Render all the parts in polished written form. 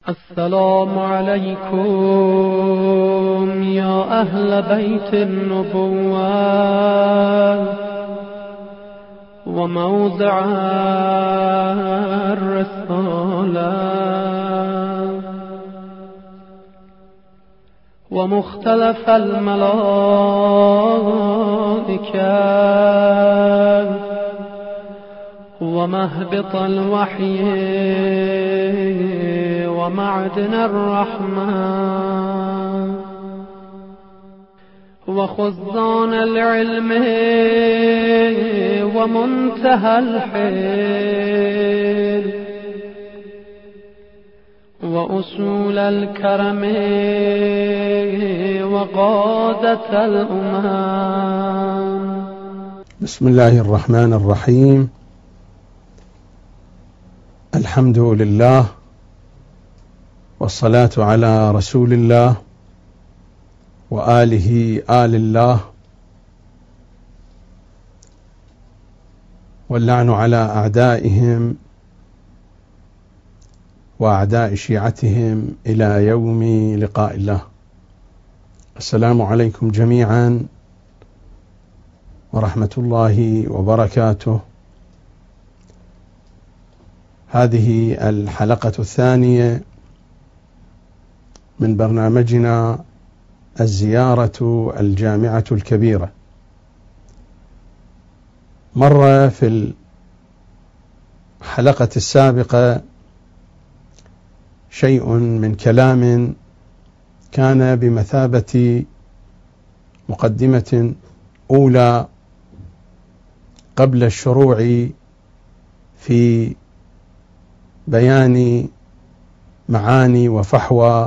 السلام عليكم يا أهل بيت النبوة وموضع الرسالة ومختلف الملائكة ومهبط الوحي ومعدن الرحمة وخزان العلم ومنتهى الحيل وأصول الكرم وقادة الأمم. بسم الله الرحمن الرحيم. الحمد لله والصلاة على رسول الله وآله آل الله، واللعن على أعدائهم وأعداء شيعتهم إلى يوم لقاء الله. السلام عليكم جميعا ورحمة الله وبركاته. هذه الحلقة الثانية من برنامجنا الزيارة الجامعة الكبيرة. مر في الحلقة السابقة شيء من كلام كان بمثابة مقدمة أولى قبل الشروع في بيان معاني وفحوى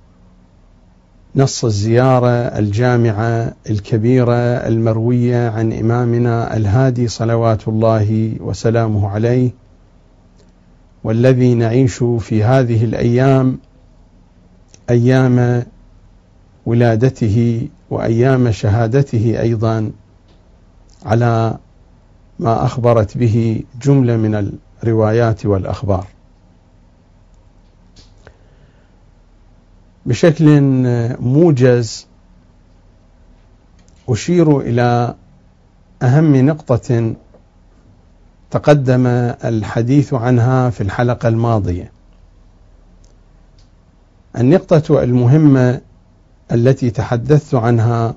نص الزيارة الجامعة الكبيرة المروية عن إمامنا الهادي صلوات الله وسلامه عليه، والذي نعيش في هذه الأيام أيام ولادته وأيام شهادته أيضا على ما أخبرت به جملة من الروايات والأخبار. بشكل موجز أشير إلى أهم نقطة تقدم الحديث عنها في الحلقة الماضية. النقطة المهمة التي تحدثت عنها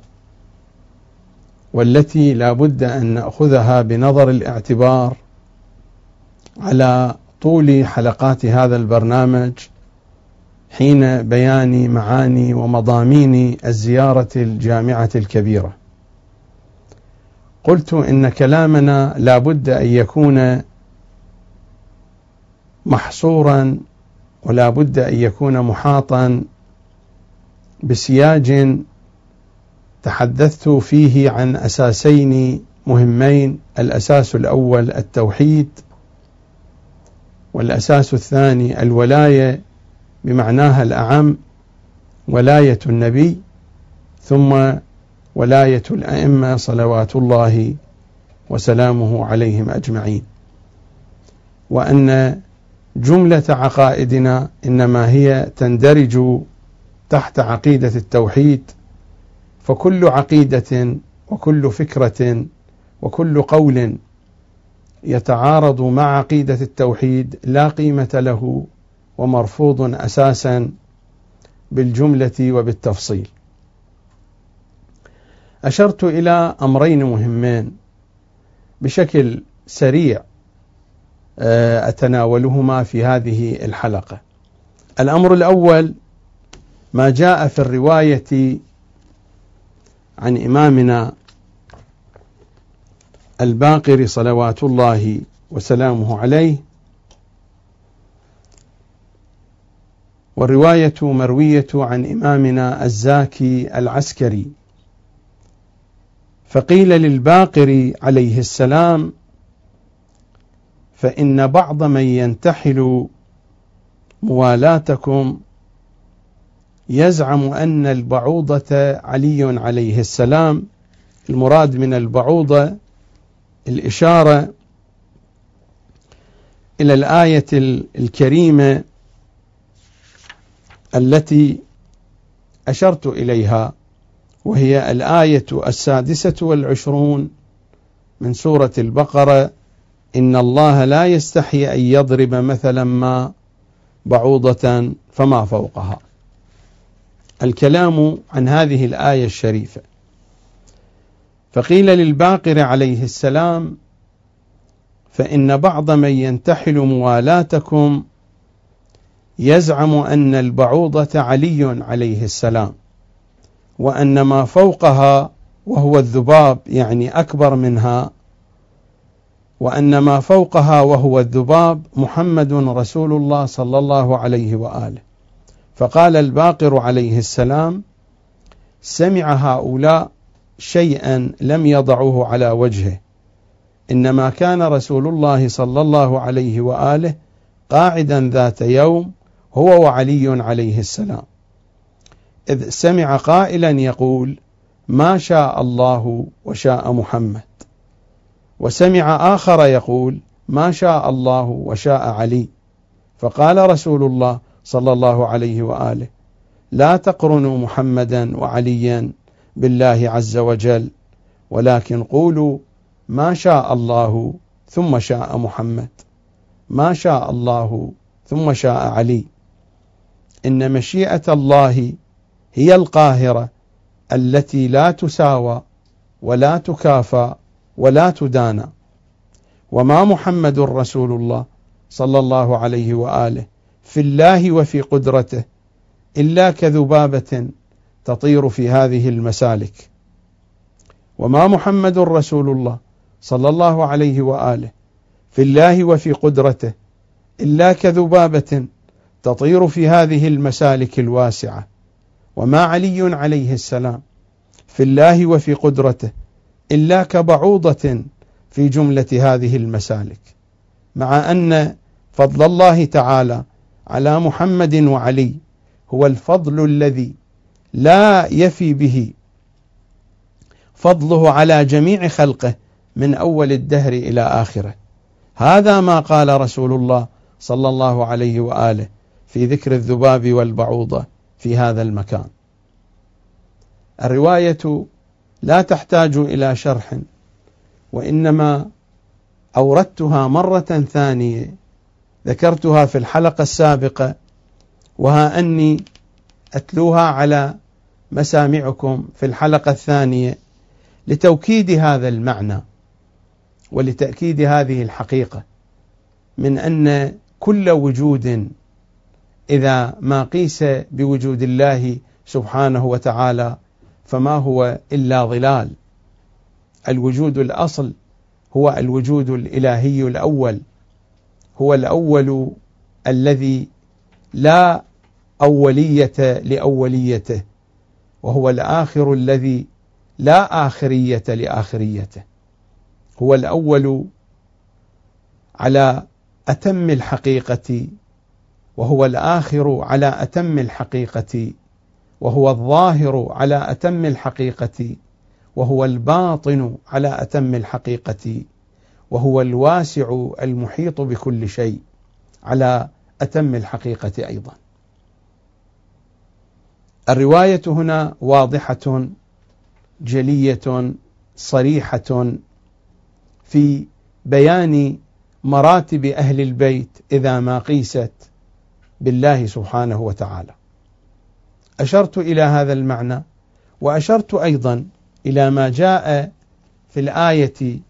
والتي لا بد أن نأخذها بنظر الاعتبار على طول حلقات هذا البرنامج حين بيان معاني ومضامين الزيارة الجامعة الكبيرة. قلت إن كلامنا لا بد أن يكون محصورا ولا بد أن يكون محاطا بسياج تحدثت فيه عن أساسين مهمين: الأساس الأول التوحيد، والأساس الثاني الولاية بمعناها الأعم، ولاية النبي، ثم ولاية الأئمة صلوات الله وسلامه عليهم أجمعين، وأن جملة عقائدنا إنما هي تندرج تحت عقيدة التوحيد، فكل عقيدة وكل فكرة وكل قول يتعارض مع عقيدة التوحيد لا قيمة له ومرفوض أساسا بالجملة وبالتفصيل. أشرت إلى أمرين مهمين بشكل سريع أتناولهما في هذه الحلقة. الأمر الأول ما جاء في الرواية عن إمامنا الباقر صلوات الله وسلامه عليه، والرواية مروية عن إمامنا الزاكي العسكري. فقيل للباقر عليه السلام: فإن بعض من ينتحل موالاتكم يزعم أن البعوضة علي عليه السلام. المراد من البعوضة الإشارة إلى الآية الكريمة التي أشرت إليها، وهي الآية 26 من سورة البقرة: إن الله لا يستحي أن يضرب مثلا ما بعوضة فما فوقها. الكلام عن هذه الآية الشريفة. فقيل للباقر عليه السلام: فإن بعض من ينتحل موالاتكم يزعم أن البعوضة علي عليه السلام، وأن ما فوقها وهو الذباب يعني أكبر منها، وأن ما فوقها وهو الذباب محمد رسول الله صلى الله عليه وآله. فقال الباقر عليه السلام: سمع هؤلاء شيئا لم يضعوه على وجهه، إنما كان رسول الله صلى الله عليه وآله قاعدا ذات يوم هو وعلي عليه السلام، إذ سمع قائلا يقول: ما شاء الله وشاء محمد، وسمع آخر يقول: ما شاء الله وشاء علي. فقال رسول الله صلى الله عليه وآله: لا تقرنوا محمدا وعليا بالله عز وجل، ولكن قولوا ما شاء الله ثم شاء محمد، ما شاء الله ثم شاء علي. إن مشيئة الله هي القاهرة التي لا تساوى ولا تكافى ولا تدانى، وما محمد رسول الله صلى الله عليه وآله في الله وفي قدرته إلا كذبابة تطير في هذه المسالك. وما محمد رسول الله صلى الله عليه وآله في الله وفي قدرته إلا كذبابة تطير في هذه المسالك الواسعة. وما علي عليه السلام في الله وفي قدرته إلا كبعوضة في جملة هذه المسالك، مع أن فضل الله تعالى على محمد وعلي هو الفضل الذي لا يفي به فضله على جميع خلقه من أول الدهر إلى آخره. هذا ما قال رسول الله صلى الله عليه وآله في ذكر الذباب والبعوضة في هذا المكان. الرواية لا تحتاج إلى شرح، وإنما أوردتها مرة ثانية، ذكرتها في الحلقة السابقة، وها أني أتلوها على مسامعكم في الحلقة الثانية لتوكيد هذا المعنى ولتأكيد هذه الحقيقة من أن كل وجود إذا ما قيس بوجود الله سبحانه وتعالى فما هو إلا ظلال. الوجود الأصل هو الوجود الإلهي الأول، هو الأول الذي لا أولية لأوليته، وهو الآخر الذي لا آخرية لآخريته، هو الأول على أتم الحقيقة، وهو الآخر على أتم الحقيقة، وهو الظاهر على أتم الحقيقة، وهو الباطن على أتم الحقيقة، وهو الواسع المحيط بكل شيء على أتم الحقيقة أيضا. الرواية هنا واضحة جلية صريحة في بيان مراتب أهل البيت إذا ما قيست بالله سبحانه وتعالى. أشرت إلى هذا المعنى، وأشرت أيضا إلى ما جاء في الآية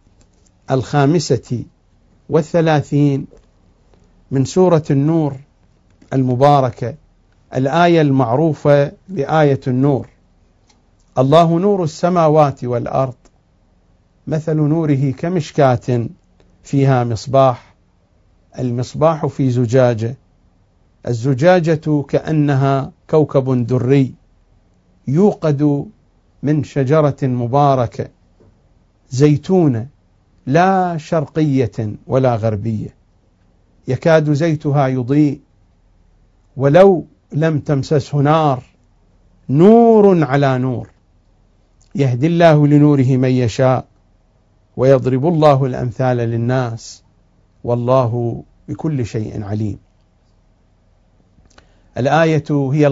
35 من سورة النور المباركة، الآية المعروفة بآية النور: الله نور السماوات والأرض، مثل نوره كمشكاة فيها مصباح، المصباح في زجاجة، الزجاجة كأنها كوكب دري يوقد من شجرة مباركة زيتونة لا شرقية ولا غربية، يكاد زيتها يضيء ولو لم تمسسه نار، نور على نور، يهدي الله لنوره من يشاء ويضرب الله الأمثال للناس والله بكل شيء عليم. الآية هي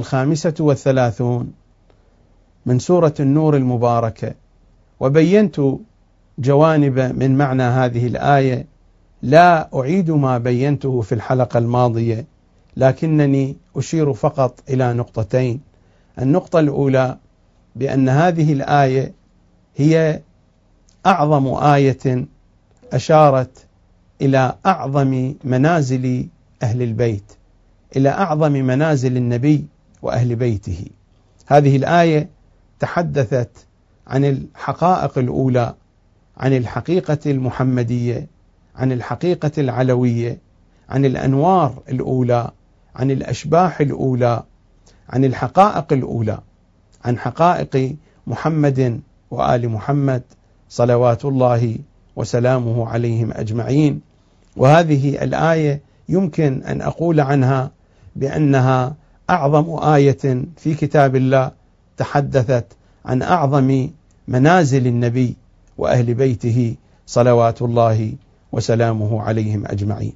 35 من سورة النور المباركة، وبينت جوانب من معنى هذه الآية لا أعيد ما بينته في الحلقة الماضية، لكنني أشير فقط إلى نقطتين. النقطة الأولى بأن هذه الآية هي أعظم آية أشارت إلى أعظم منازل أهل البيت، إلى أعظم منازل النبي وأهل بيته. هذه الآية تحدثت عن الحقائق الأولى، عن الحقيقة المحمدية، عن الحقيقة العلوية، عن الأنوار الأولى، عن الأشباح الأولى، عن الحقائق الأولى، عن حقائق محمد وآل محمد صلوات الله وسلامه عليهم أجمعين. وهذه الآية يمكن أن أقول عنها بأنها أعظم آية في كتاب الله تحدثت عن أعظم منازل النبي وأهل بيته صلوات الله وسلامه عليهم أجمعين.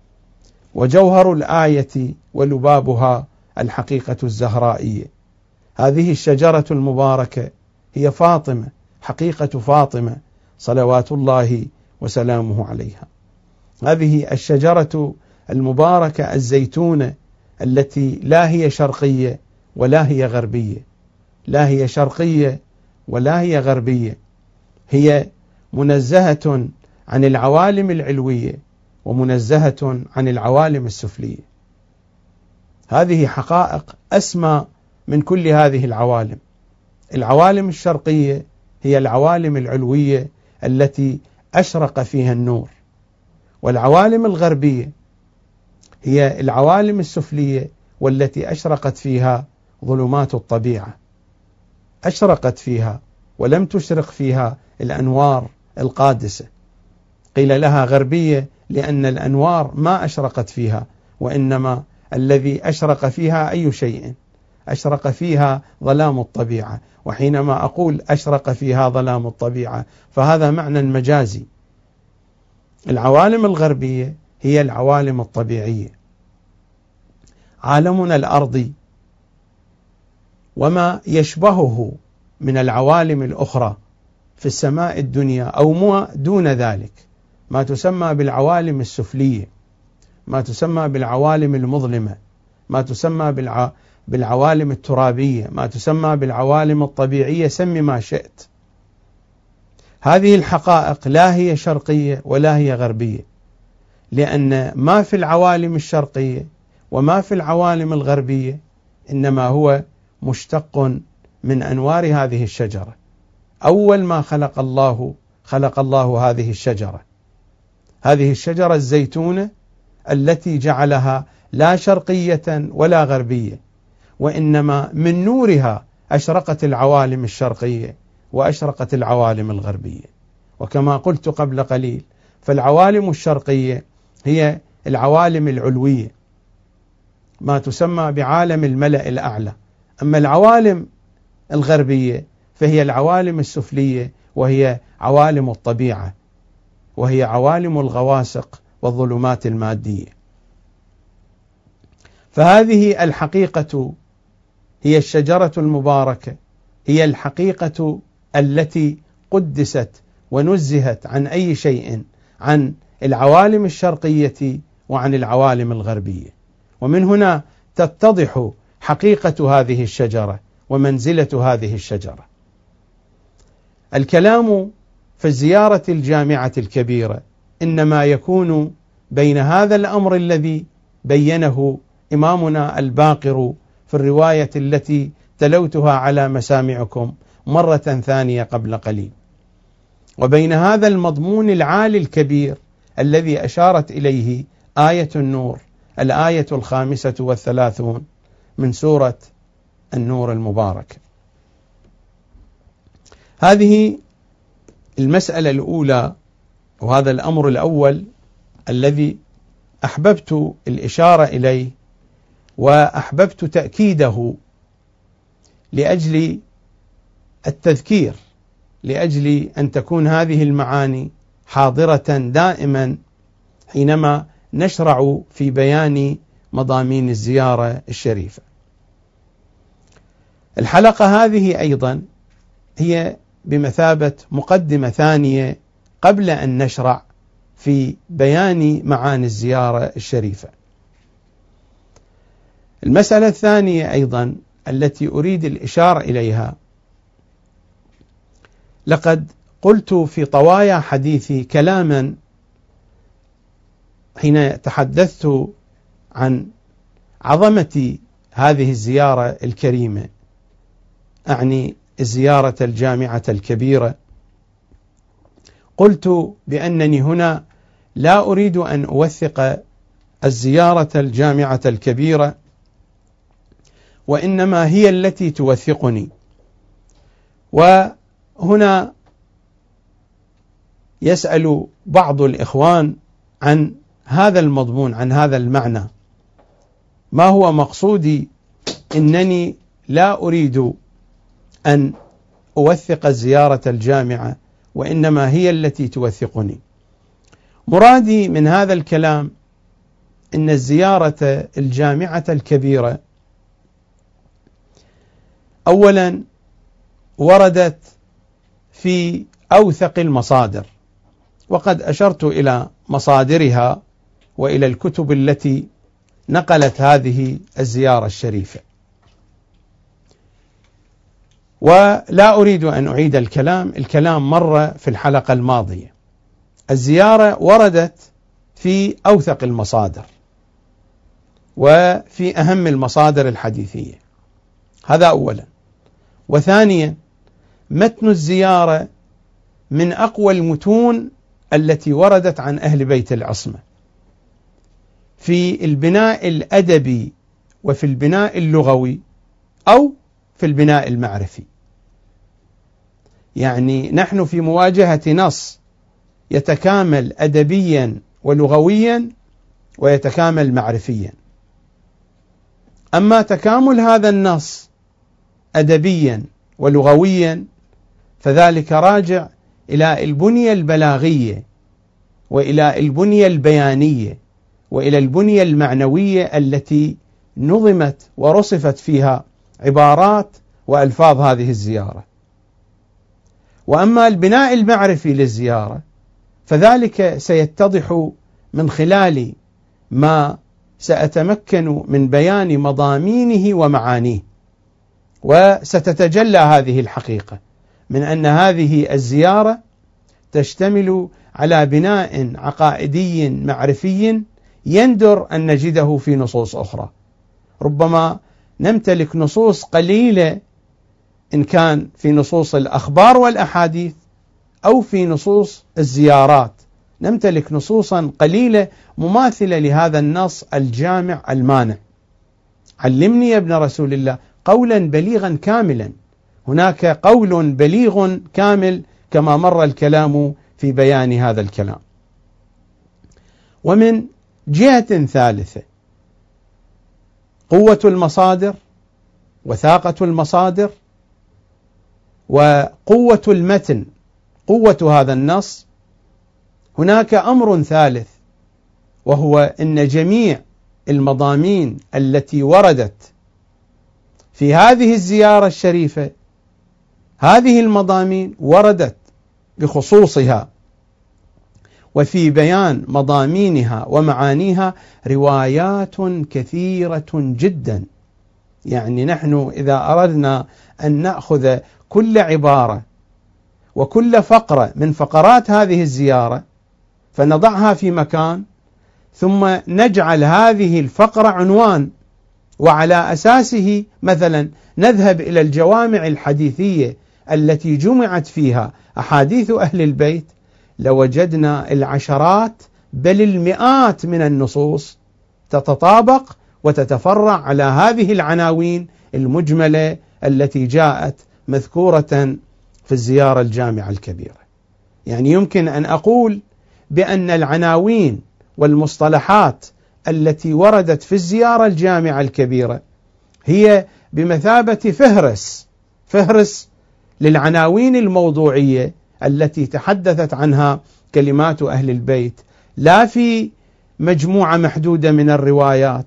وجوهر الآية ولبابها الحقيقة الزهرائية. هذه الشجرة المباركة هي فاطمة، حقيقة فاطمة صلوات الله وسلامه عليها. هذه الشجرة المباركة الزيتونة التي لا هي شرقية ولا هي غربية، لا هي شرقية ولا هي غربية، هي منزهة عن العوالم العلوية ومنزهة عن العوالم السفلية. هذه حقائق أسمى من كل هذه العوالم. العوالم الشرقية هي العوالم العلوية التي أشرق فيها النور، والعوالم الغربية هي العوالم السفلية والتي أشرقت فيها ظلمات الطبيعة، أشرقت فيها ولم تشرق فيها الأنوار القادسة. قيل لها غربية لأن الأنوار ما أشرقت فيها، وإنما الذي أشرق فيها أي شيء؟ أشرق فيها ظلام الطبيعة. وحينما أقول أشرق فيها ظلام الطبيعة فهذا معنى مجازي. العوالم الغربية هي العوالم الطبيعية. عالمنا الأرضي وما يشبهه من العوالم الأخرى في السماء الدنيا أو ما دون ذلك، ما تسمى بالعوالم السفلية، ما تسمى بالعوالم المظلمة، ما تسمى بالعوالم الترابية، ما تسمى بالعوالم الطبيعية، سمي ما شئت. هذه الحقائق لا هي شرقية ولا هي غربية، لأن ما في العوالم الشرقية وما في العوالم الغربية إنما هو مشتق من أنوار هذه الشجرة. أول ما خلق الله هذه الشجرة، هذه الشجرة الزيتونة التي جعلها لا شرقية ولا غربية، وإنما من نورها أشرقت العوالم الشرقية وأشرقت العوالم الغربية. وكما قلت قبل قليل فالعوالم الشرقية هي العوالم العلوية، ما تسمى بعالم الملأ الأعلى، أما العوالم الغربية فهي العوالم السفلية، وهي عوالم الطبيعة، وهي عوالم الغواسق والظلمات المادية. فهذه الحقيقة هي الشجرة المباركة، هي الحقيقة التي قدست ونزهت عن أي شيء، عن العوالم الشرقية وعن العوالم الغربية. ومن هنا تتضح حقيقة هذه الشجرة ومنزلة هذه الشجرة. الكلام في الزيارة الجامعة الكبيرة إنما يكون بين هذا الأمر الذي بينه إمامنا الباقر في الرواية التي تلوتها على مسامعكم مرة ثانية قبل قليل، وبين هذا المضمون العالي الكبير الذي أشارت إليه آية النور، الآية 35 من سورة النور المبارك. هذه المسألة الأولى، وهذا الأمر الأول الذي أحببت الإشارة إليه وأحببت تأكيده لأجل التذكير، لأجل أن تكون هذه المعاني حاضرة دائما حينما نشرع في بيان مضامين الزيارة الشريفة. الحلقة هذه أيضا هي بمثابة مقدمة ثانية قبل أن نشرع في بيان معاني الزيارة الشريفة. المسألة الثانية أيضا التي أريد الإشارة إليها، لقد قلت في طوايا حديثي كلاما حين تحدثت عن عظمة هذه الزيارة الكريمة، أعني الزيارة الجامعة الكبيرة. قلت بأنني هنا لا أريد أن أوثق الزيارة الجامعة الكبيرة، وإنما هي التي توثقني. وهنا يسأل بعض الإخوان عن هذا المضمون، عن هذا المعنى. ما هو مقصودي؟ إنني لا أريد أن أوثق الزيارة الجامعة، وإنما هي التي توثقني. مرادي من هذا الكلام إن الزيارة الجامعة الكبيرة أولا وردت في أوثق المصادر، وقد أشرت إلى مصادرها وإلى الكتب التي نقلت هذه الزيارة الشريفة، ولا أريد أن أعيد الكلام مر في الحلقة الماضية. الزيارة وردت في أوثق المصادر وفي أهم المصادر الحديثية، هذا أولا. وثانيا، متن الزيارة من أقوى المتون التي وردت عن أهل بيت العصمة في البناء الأدبي وفي البناء اللغوي أو في البناء المعرفي. يعني نحن في مواجهة نص يتكامل أدبيا ولغويا ويتكامل معرفيا. أما تكامل هذا النص أدبيا ولغويا فذلك راجع إلى البنية البلاغية وإلى البنية البيانية وإلى البنية المعنوية التي نظمت ورصفت فيها عبارات وألفاظ هذه الزيارة. وأما البناء المعرفي للزيارة فذلك سيتضح من خلال ما سأتمكن من بيان مضامينه ومعانيه، وستتجلى هذه الحقيقة من أن هذه الزيارة تشتمل على بناء عقائدي معرفي يندر أن نجده في نصوص أخرى. ربما نمتلك نصوص قليلة إن كان في نصوص الأخبار والأحاديث أو في نصوص الزيارات، نمتلك نصوصا قليلة مماثلة لهذا النص الجامع المانع. علمني يا ابن رسول الله قولا بليغا كاملا. هناك قول بليغ كامل كما مر الكلام في بيان هذا الكلام. ومن جهة ثالثة، قوة المصادر، وثاقة المصادر، وقوة المتن، قوة هذا النص. هناك أمر ثالث، وهو أن جميع المضامين التي وردت في هذه الزيارة الشريفة، هذه المضامين وردت بخصوصها وفي بيان مضامينها ومعانيها روايات كثيرة جدا. يعني نحن إذا أردنا أن نأخذ كل عبارة وكل فقرة من فقرات هذه الزيارة فنضعها في مكان، ثم نجعل هذه الفقرة عنوان، وعلى أساسه مثلا نذهب إلى الجوامع الحديثية التي جمعت فيها أحاديث أهل البيت، لوجدنا العشرات بل المئات من النصوص تتطابق وتتفرع على هذه العناوين المجملة التي جاءت مذكورة في الزيارة الجامعة الكبيرة. يعني يمكن أن أقول بأن العناوين والمصطلحات التي وردت في الزيارة الجامعة الكبيرة هي بمثابة فهرس للعناوين الموضوعية التي تحدثت عنها كلمات أهل البيت، لا في مجموعة محدودة من الروايات،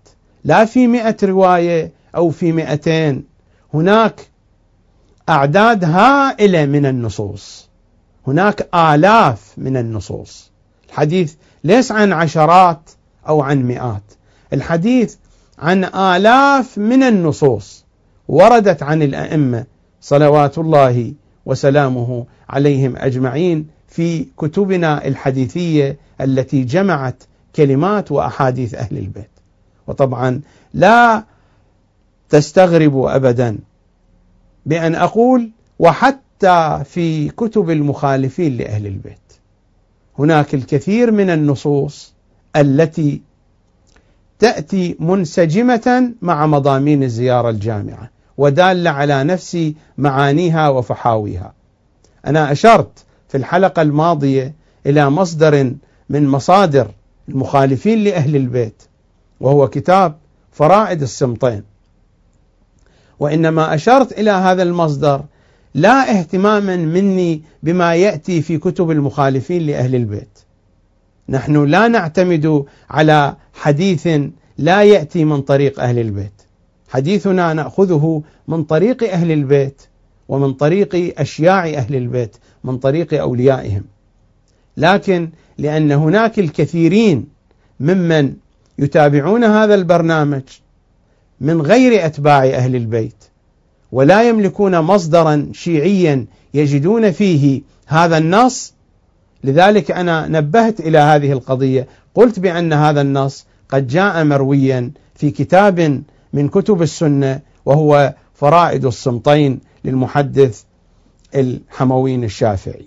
لا في 100 رواية أو في 200، هناك أعداد هائلة من النصوص، هناك آلاف من النصوص. الحديث ليس عن عشرات أو عن مئات، الحديث عن آلاف من النصوص وردت عن الأئمة صلوات الله وسلامه عليهم أجمعين في كتبنا الحديثية التي جمعت كلمات وأحاديث أهل البيت. وطبعا لا تستغربوا أبدا بأن أقول وحتى في كتب المخالفين لأهل البيت هناك الكثير من النصوص التي تأتي منسجمة مع مضامين الزيارة الجامعة ودالة على نفس معانيها وفحاويها. أنا أشرت في الحلقة الماضية إلى مصدر من مصادر المخالفين لأهل البيت وهو كتاب فرائد السمطين، وإنما أشرت إلى هذا المصدر لا اهتماما مني بما يأتي في كتب المخالفين لأهل البيت. نحن لا نعتمد على حديث لا يأتي من طريق أهل البيت، حديثنا نأخذه من طريق أهل البيت ومن طريق أشياع أهل البيت، من طريق أوليائهم. لكن لأن هناك الكثيرين ممن يتابعون هذا البرنامج من غير أتباع أهل البيت ولا يملكون مصدرا شيعيا يجدون فيه هذا النص، لذلك أنا نبهت إلى هذه القضية، قلت بأن هذا النص قد جاء مرويا في كتاب من كتب السنة وهو فرائد السمطين للمحدث الحموين الشافعي،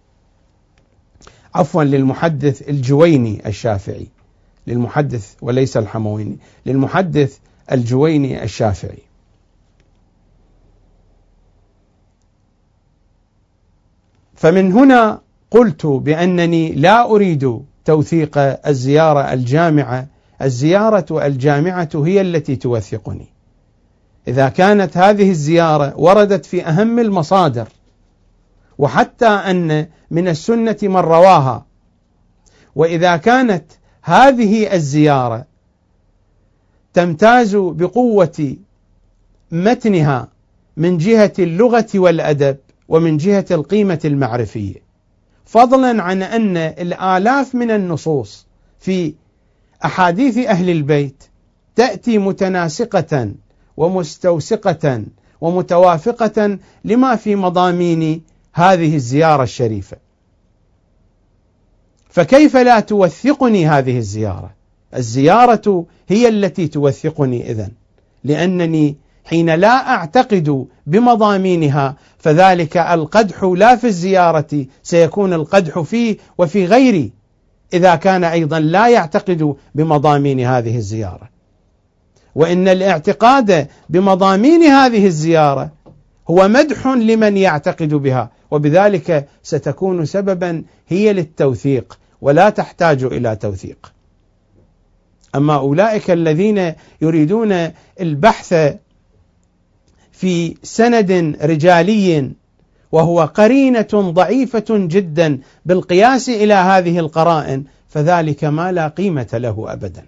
عفوا للمحدث الجويني الشافعي، للمحدث وليس الحمويني، للمحدث الجويني الشافعي. فمن هنا قلت بأنني لا أريد توثيق الزيارة الجامعة، الزيارة الجامعة هي التي توثقني. إذا كانت هذه الزيارة وردت في أهم المصادر، وحتى أن من السنة من رواها، وإذا كانت هذه الزيارة تمتاز بقوة متنها من جهة اللغة والأدب ومن جهة القيمة المعرفية، فضلا عن أن الآلاف من النصوص في أحاديث أهل البيت تأتي متناسقة ومستوثقة ومتوافقة لما في مضامين هذه الزيارة الشريفة، فكيف لا توثقني هذه الزيارة؟ الزيارة هي التي توثقني إذن، لأنني حين لا أعتقد بمضامينها فذلك القدح لا في الزيارة، سيكون القدح فيه وفي غيري إذا كان أيضا لا يعتقد بمضامين هذه الزيارة. وإن الاعتقاد بمضامين هذه الزيارة هو مدح لمن يعتقد بها، وبذلك ستكون سببا هي للتوثيق ولا تحتاج إلى توثيق. أما أولئك الذين يريدون البحث في سند رجالي وهو قرينة ضعيفة جدا بالقياس إلى هذه القرائن، فذلك ما لا قيمة له أبدا،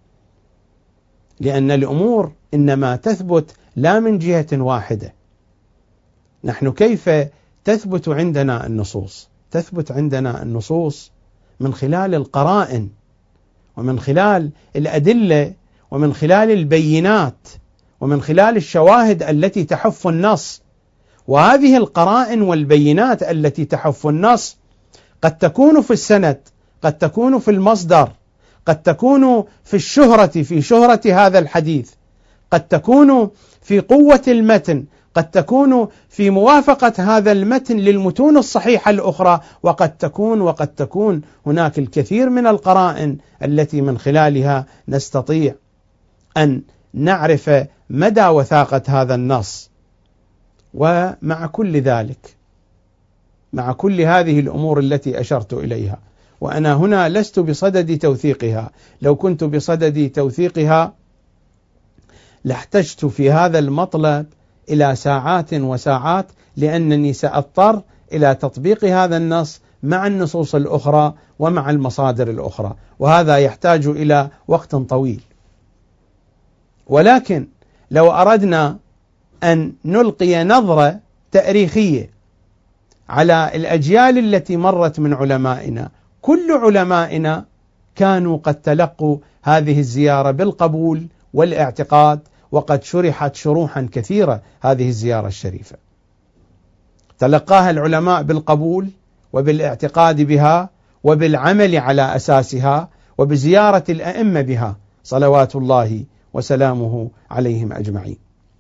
لأن الأمور إنما تثبت لا من جهة واحدة. نحن كيف تثبت عندنا النصوص؟ تثبت عندنا النصوص من خلال القرائن ومن خلال الأدلة ومن خلال البينات ومن خلال الشواهد التي تحف النص. وهذه القرائن والبينات التي تحف النص قد تكون في السند، قد تكون في المصدر، قد تكون في الشهرة، في شهرة هذا الحديث، قد تكون في قوة المتن، قد تكون في موافقة هذا المتن للمتون الصحيحة الأخرى، وقد تكون هناك الكثير من القرائن التي من خلالها نستطيع أن نعرف مدى وثاقة هذا النص. ومع كل ذلك، مع كل هذه الأمور التي أشرت إليها، وأنا هنا لست بصدد توثيقها، لو كنت بصدد توثيقها لاحتجت في هذا المطلب إلى ساعات وساعات، لأنني سأضطر إلى تطبيق هذا النص مع النصوص الأخرى ومع المصادر الأخرى، وهذا يحتاج إلى وقت طويل. ولكن لو أردنا أن نلقي نظرة تاريخية على الأجيال التي مرت من علمائنا، كل علمائنا كانوا قد تلقوا هذه الزيارة بالقبول والاعتقاد، وقد شرحت شروحا كثيرة هذه الزيارة الشريفة، تلقاها العلماء بالقبول وبالاعتقاد بها وبالعمل على أساسها وبزيارة الأئمة بها صلوات الله وسلامه عليهم أجمعين.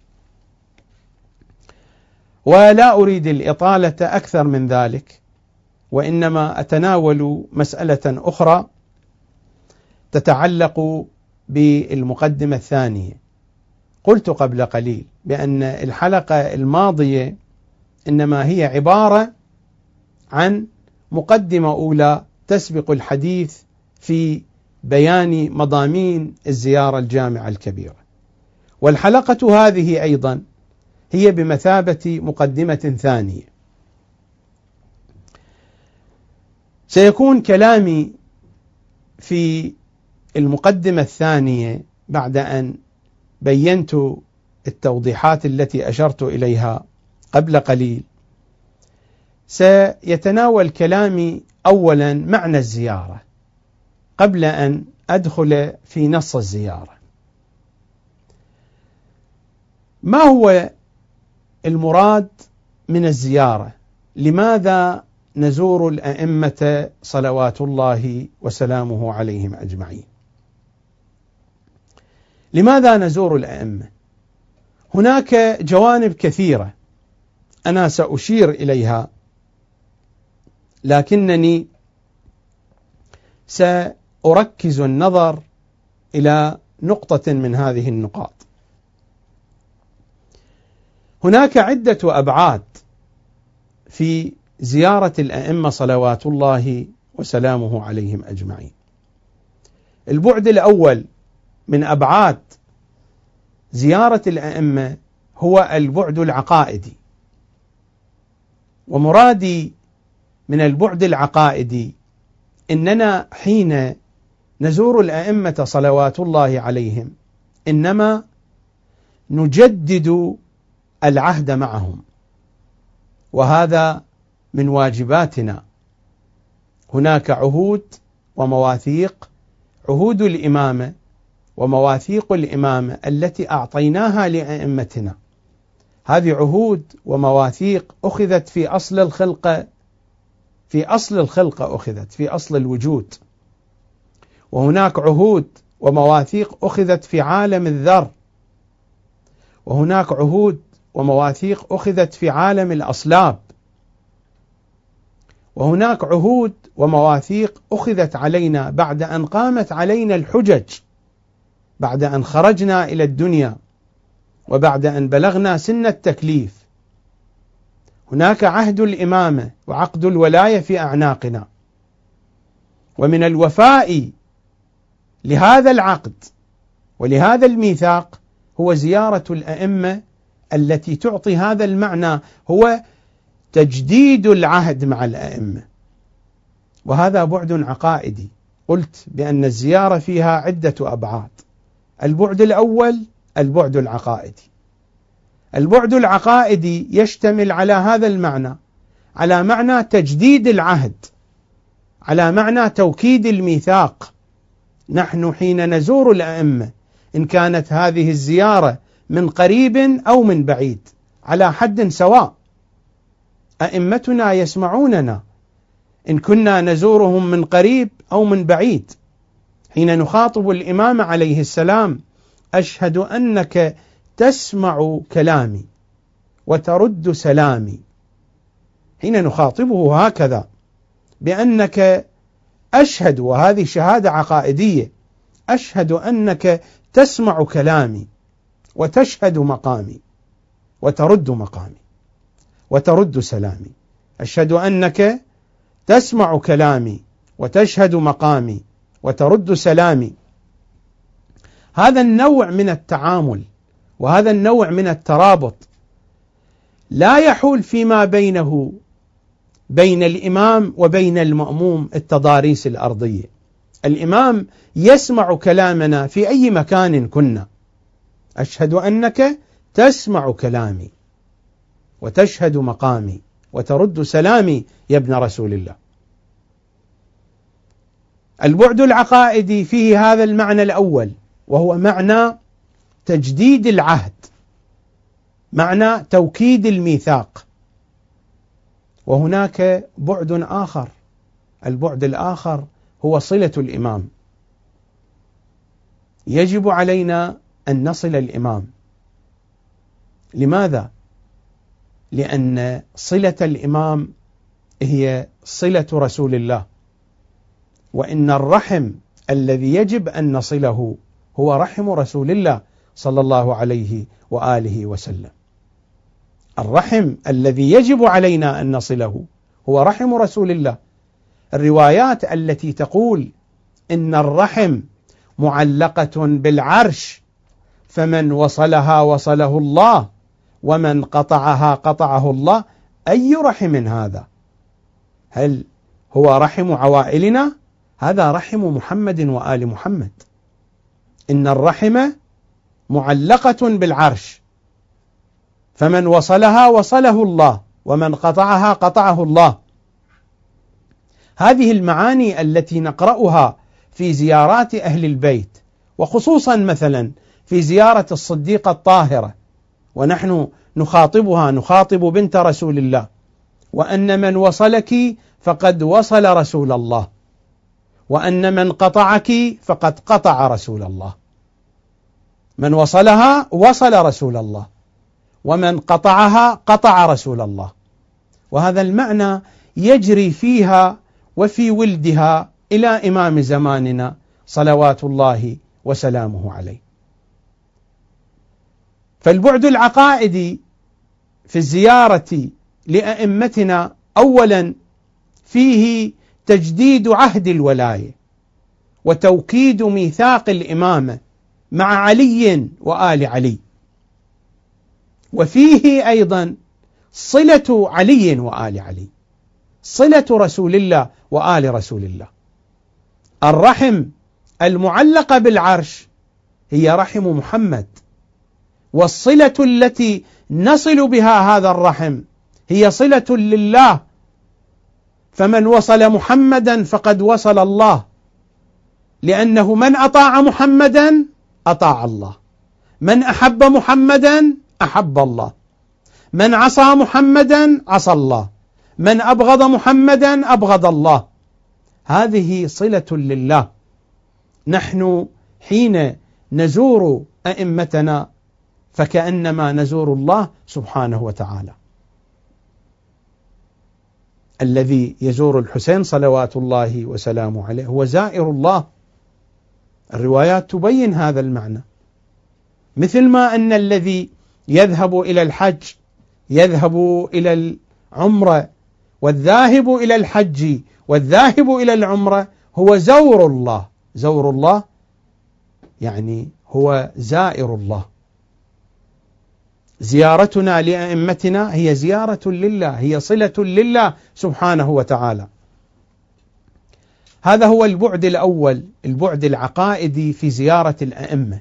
ولا أريد الإطالة أكثر من ذلك، وإنما أتناول مسألة أخرى تتعلق بالمقدمة الثانية. قلت قبل قليل بأن الحلقة الماضية إنما هي عبارة عن مقدمة أولى تسبق الحديث في بيان مضامين الزيارة الجامعة الكبيرة، والحلقة هذه أيضا هي بمثابة مقدمة ثانية. سيكون كلامي في المقدمة الثانية بعد أن بينت التوضيحات التي أشرت إليها قبل قليل، سيتناول كلامي أولا معنى الزيارة قبل أن أدخل في نص الزيارة. ما هو المراد من الزيارة؟ لماذا نزور الأئمة صلوات الله وسلامه عليهم أجمعين؟ لماذا نزور الأئمة؟ هناك جوانب كثيرة أنا سأشير إليها، لكنني سأركز النظر إلى نقطة من هذه النقاط. هناك عدة أبعاد في زيارة الأئمة صلوات الله وسلامه عليهم أجمعين. البعد الأول من أبعاد زيارة الأئمة هو البعد العقائدي، ومرادي من البعد العقائدي إننا حين نزور الأئمة صلوات الله عليهم إنما نجدد العهد معهم، وهذا من واجباتنا. هناك عهود ومواثيق، عهود الإمامة ومواثيق الإمامة التي أعطيناها لأئمتنا، هذه عهود ومواثيق أخذت في أصل الخلقة، أخذت في أصل الوجود. وهناك عهود ومواثيق أخذت في عالم الذر، وهناك عهود ومواثيق أخذت في عالم الأصلاب، وهناك عهود ومواثيق أخذت علينا بعد أن قامت علينا الحجج، بعد أن خرجنا إلى الدنيا وبعد أن بلغنا سن التكليف. هناك عهد الإمامة وعقد الولاية في أعناقنا، ومن الوفاء لهذا العقد ولهذا الميثاق هو زيارة الأئمة التي تعطي هذا المعنى، هو تجديد العهد مع الأئمة، وهذا بعد عقائدي. قلت بأن الزيارة فيها عدة أبعاد. البعد الأول البعد العقائدي. البعد العقائدي يشتمل على هذا المعنى، على معنى تجديد العهد، على معنى توكيد الميثاق. نحن حين نزور الأئمة إن كانت هذه الزيارة من قريب أو من بعيد على حد سواء، أئمتنا يسمعوننا إن كنا نزورهم من قريب أو من بعيد. حين نخاطب الإمام عليه السلام: أشهد أنك تسمع كلامي وترد سلامي. حين نخاطبه هكذا بأنك أشهد، وهذه شهادة عقائدية، أشهد أنك تسمع كلامي وتشهد مقامي وترد مقامي وترد سلامي. أشهد أنك تسمع كلامي وتشهد مقامي وترد سلامي. هذا النوع من التعامل وهذا النوع من الترابط لا يحول فيما بينه بين الإمام وبين المأموم التضاريس الأرضية. الإمام يسمع كلامنا في أي مكان كنا، أشهد أنك تسمع كلامي وتشهد مقامي وترد سلامي يا ابن رسول الله. البعد العقائدي فيه هذا المعنى الأول، وهو معنى تجديد العهد، معنى توكيد الميثاق. وهناك بعد آخر، البعد الآخر هو صلة الإمام. يجب علينا أن نصل الإمام. لماذا؟ لأن صلة الإمام هي صلة رسول الله، وإن الرحم الذي يجب أن نصله هو رحم رسول الله صلى الله عليه وآله وسلم. الرحم الذي يجب علينا أن نصله هو رحم رسول الله. الروايات التي تقول إن الرحم معلقة بالعرش فمن وصلها وصله الله ومن قطعها قطعه الله، أي رحم هذا؟ هل هو رحم عوائلنا؟ هذا رحم محمد وآل محمد. إن الرحم معلقة بالعرش فمن وصلها وصله الله ومن قطعها قطعه الله. هذه المعاني التي نقرأها في زيارات أهل البيت، وخصوصا مثلا في زيارة الصديقة الطاهرة ونحن نخاطبها، نخاطب بنت رسول الله، وأن من وصلك فقد وصل رسول الله، وأن من قطعك فقد قطع رسول الله. من وصلها وصل رسول الله، ومن قطعها قطع رسول الله. وهذا المعنى يجري فيها وفي ولدها إلى إمام زماننا صلوات الله وسلامه عليه. فالبعد العقائدي في الزيارة لأئمتنا أولا فيه تجديد عهد الولاية وتوكيد ميثاق الإمامة مع علي وآل علي، وفيه أيضا صلة علي وآل علي، صلة رسول الله وآل رسول الله. الرحم المعلقة بالعرش هي رحم محمد، والصلة التي نصل بها هذا الرحم هي صلة لله. فمن وصل محمدا فقد وصل الله، لأنه من أطاع محمدا أطاع الله، من أحب محمدا أحب الله، من عصى محمدا عصى الله، من أبغض محمدا أبغض الله. هذه صلة لله. نحن حين نزور أئمتنا فكأنما نزور الله سبحانه وتعالى. الذي يزور الحسين صلوات الله وسلامه عليه هو زائر الله. الروايات تبين هذا المعنى، مثل ما أن الذي يذهب إلى الحج يذهب إلى العمرة، والذاهب إلى الحج والذاهب إلى العمرة هو زور الله. زور الله يعني هو زائر الله. زيارتنا لأئمتنا هي زيارة لله، هي صلة لله سبحانه وتعالى. هذا هو البعد الأول، البعد العقائدي في زيارة الأئمة.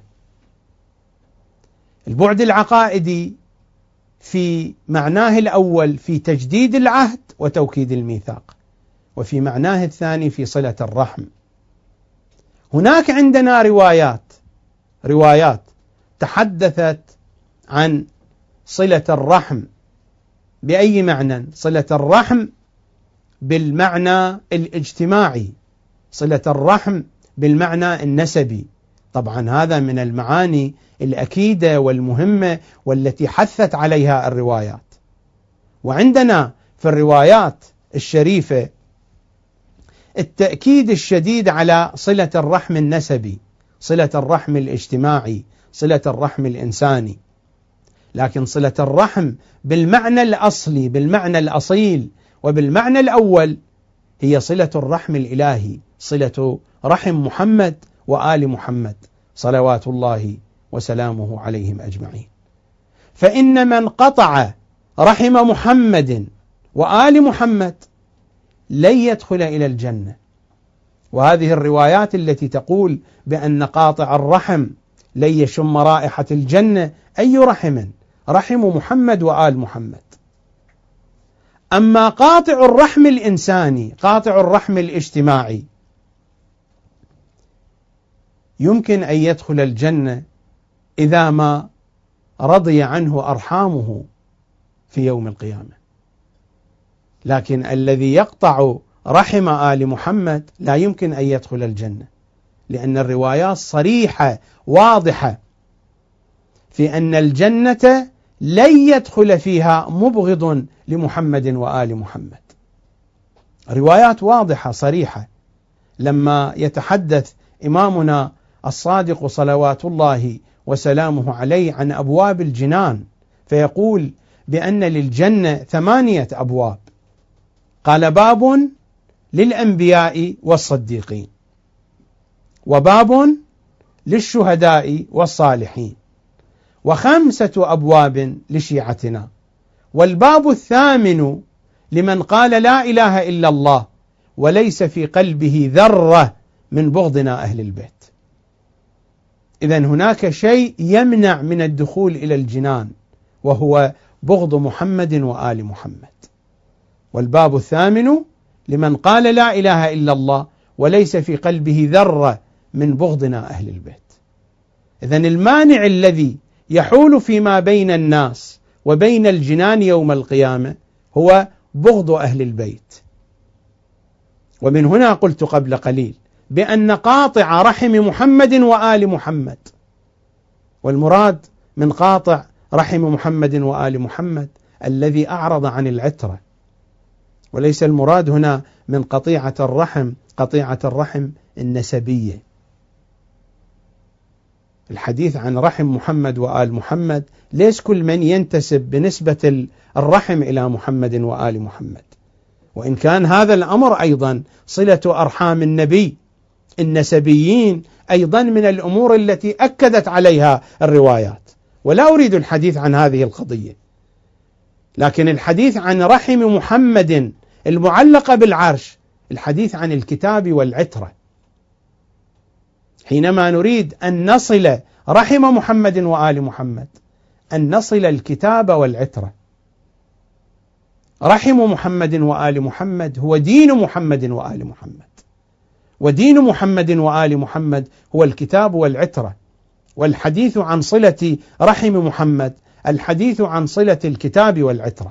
البعد العقائدي في معناه الأول في تجديد العهد وتوكيد الميثاق، وفي معناه الثاني في صلة الرحم. هناك عندنا روايات تحدثت عن صلة الرحم. بأي معنى؟ صلة الرحم بالمعنى الاجتماعي، صلة الرحم بالمعنى النسبي. طبعا هذا من المعاني الأكيدة والمهمة والتي حثت عليها الروايات. وعندنا في الروايات الشريفة التأكيد الشديد على صلة الرحم النسبي، صلة الرحم الاجتماعي، صلة الرحم الإنساني. لكن صلة الرحم بالمعنى الأصلي، بالمعنى الأصيل وبالمعنى الأول هي صلة الرحم الإلهي، صلة رحم محمد وآل محمد صلوات الله وسلامه عليهم أجمعين. فإن من قطع رحم محمد وآل محمد لن يدخل إلى الجنة. وهذه الروايات التي تقول بأن قاطع الرحم لن يشم رائحة الجنة أي رحم؟ رحم محمد وآل محمد. أما قاطع الرحم الإنساني، قاطع الرحم الاجتماعي، يمكن أن يدخل الجنة إذا ما رضي عنه أرحامه في يوم القيامة، لكن الذي يقطع رحم آل محمد لا يمكن أن يدخل الجنة، لأن الروايات صريحة واضحة في أن الجنة لن يدخل فيها مبغض لمحمد وآل محمد. روايات واضحة صريحة. لما يتحدث إمامنا الصادق صلوات الله وسلامه عليه عن أبواب الجنان فيقول بأن للجنة 8 أبواب، قال: باب للأنبياء والصديقين، وباب للشهداء والصالحين، و5 أبواب لشيعتنا، والباب 8 لمن قال لا إله إلا الله وليس في قلبه ذرة من بغضنا أهل البيت. إذن هناك شيء يمنع من الدخول إلى الجنان، وهو بغض محمد وآل محمد. والباب 8 لمن قال لا إله إلا الله وليس في قلبه ذرة من بغضنا أهل البيت. إذن المانع الذي يحول فيما بين الناس وبين الجنان يوم القيامة هو بغض أهل البيت. ومن هنا قلت قبل قليل بأن قاطع رحم محمد وآل محمد، والمراد من قاطع رحم محمد وآل محمد الذي أعرض عن العترة، وليس المراد هنا من قطيعة الرحم النسبية. الحديث عن رحم محمد وآل محمد ليس كل من ينتسب بنسبة الرحم إلى محمد وآل محمد، وإن كان هذا الأمر أيضا صلة أرحام النبي النسبيين أيضا من الأمور التي أكدت عليها الروايات، ولا أريد الحديث عن هذه القضية، لكن الحديث عن رحم محمد المعلقة بالعرش، الحديث عن الكتاب والعترة. حينما نريد أن نصل رحم محمد وآل محمد أن نصل الكتاب والعترة. رحم محمد وآل محمد هو دين محمد وآل محمد، ودين محمد وآل محمد هو الكتاب والعترة. والحديث عن صلة رحم محمد الحديث عن صلة الكتاب والعترة.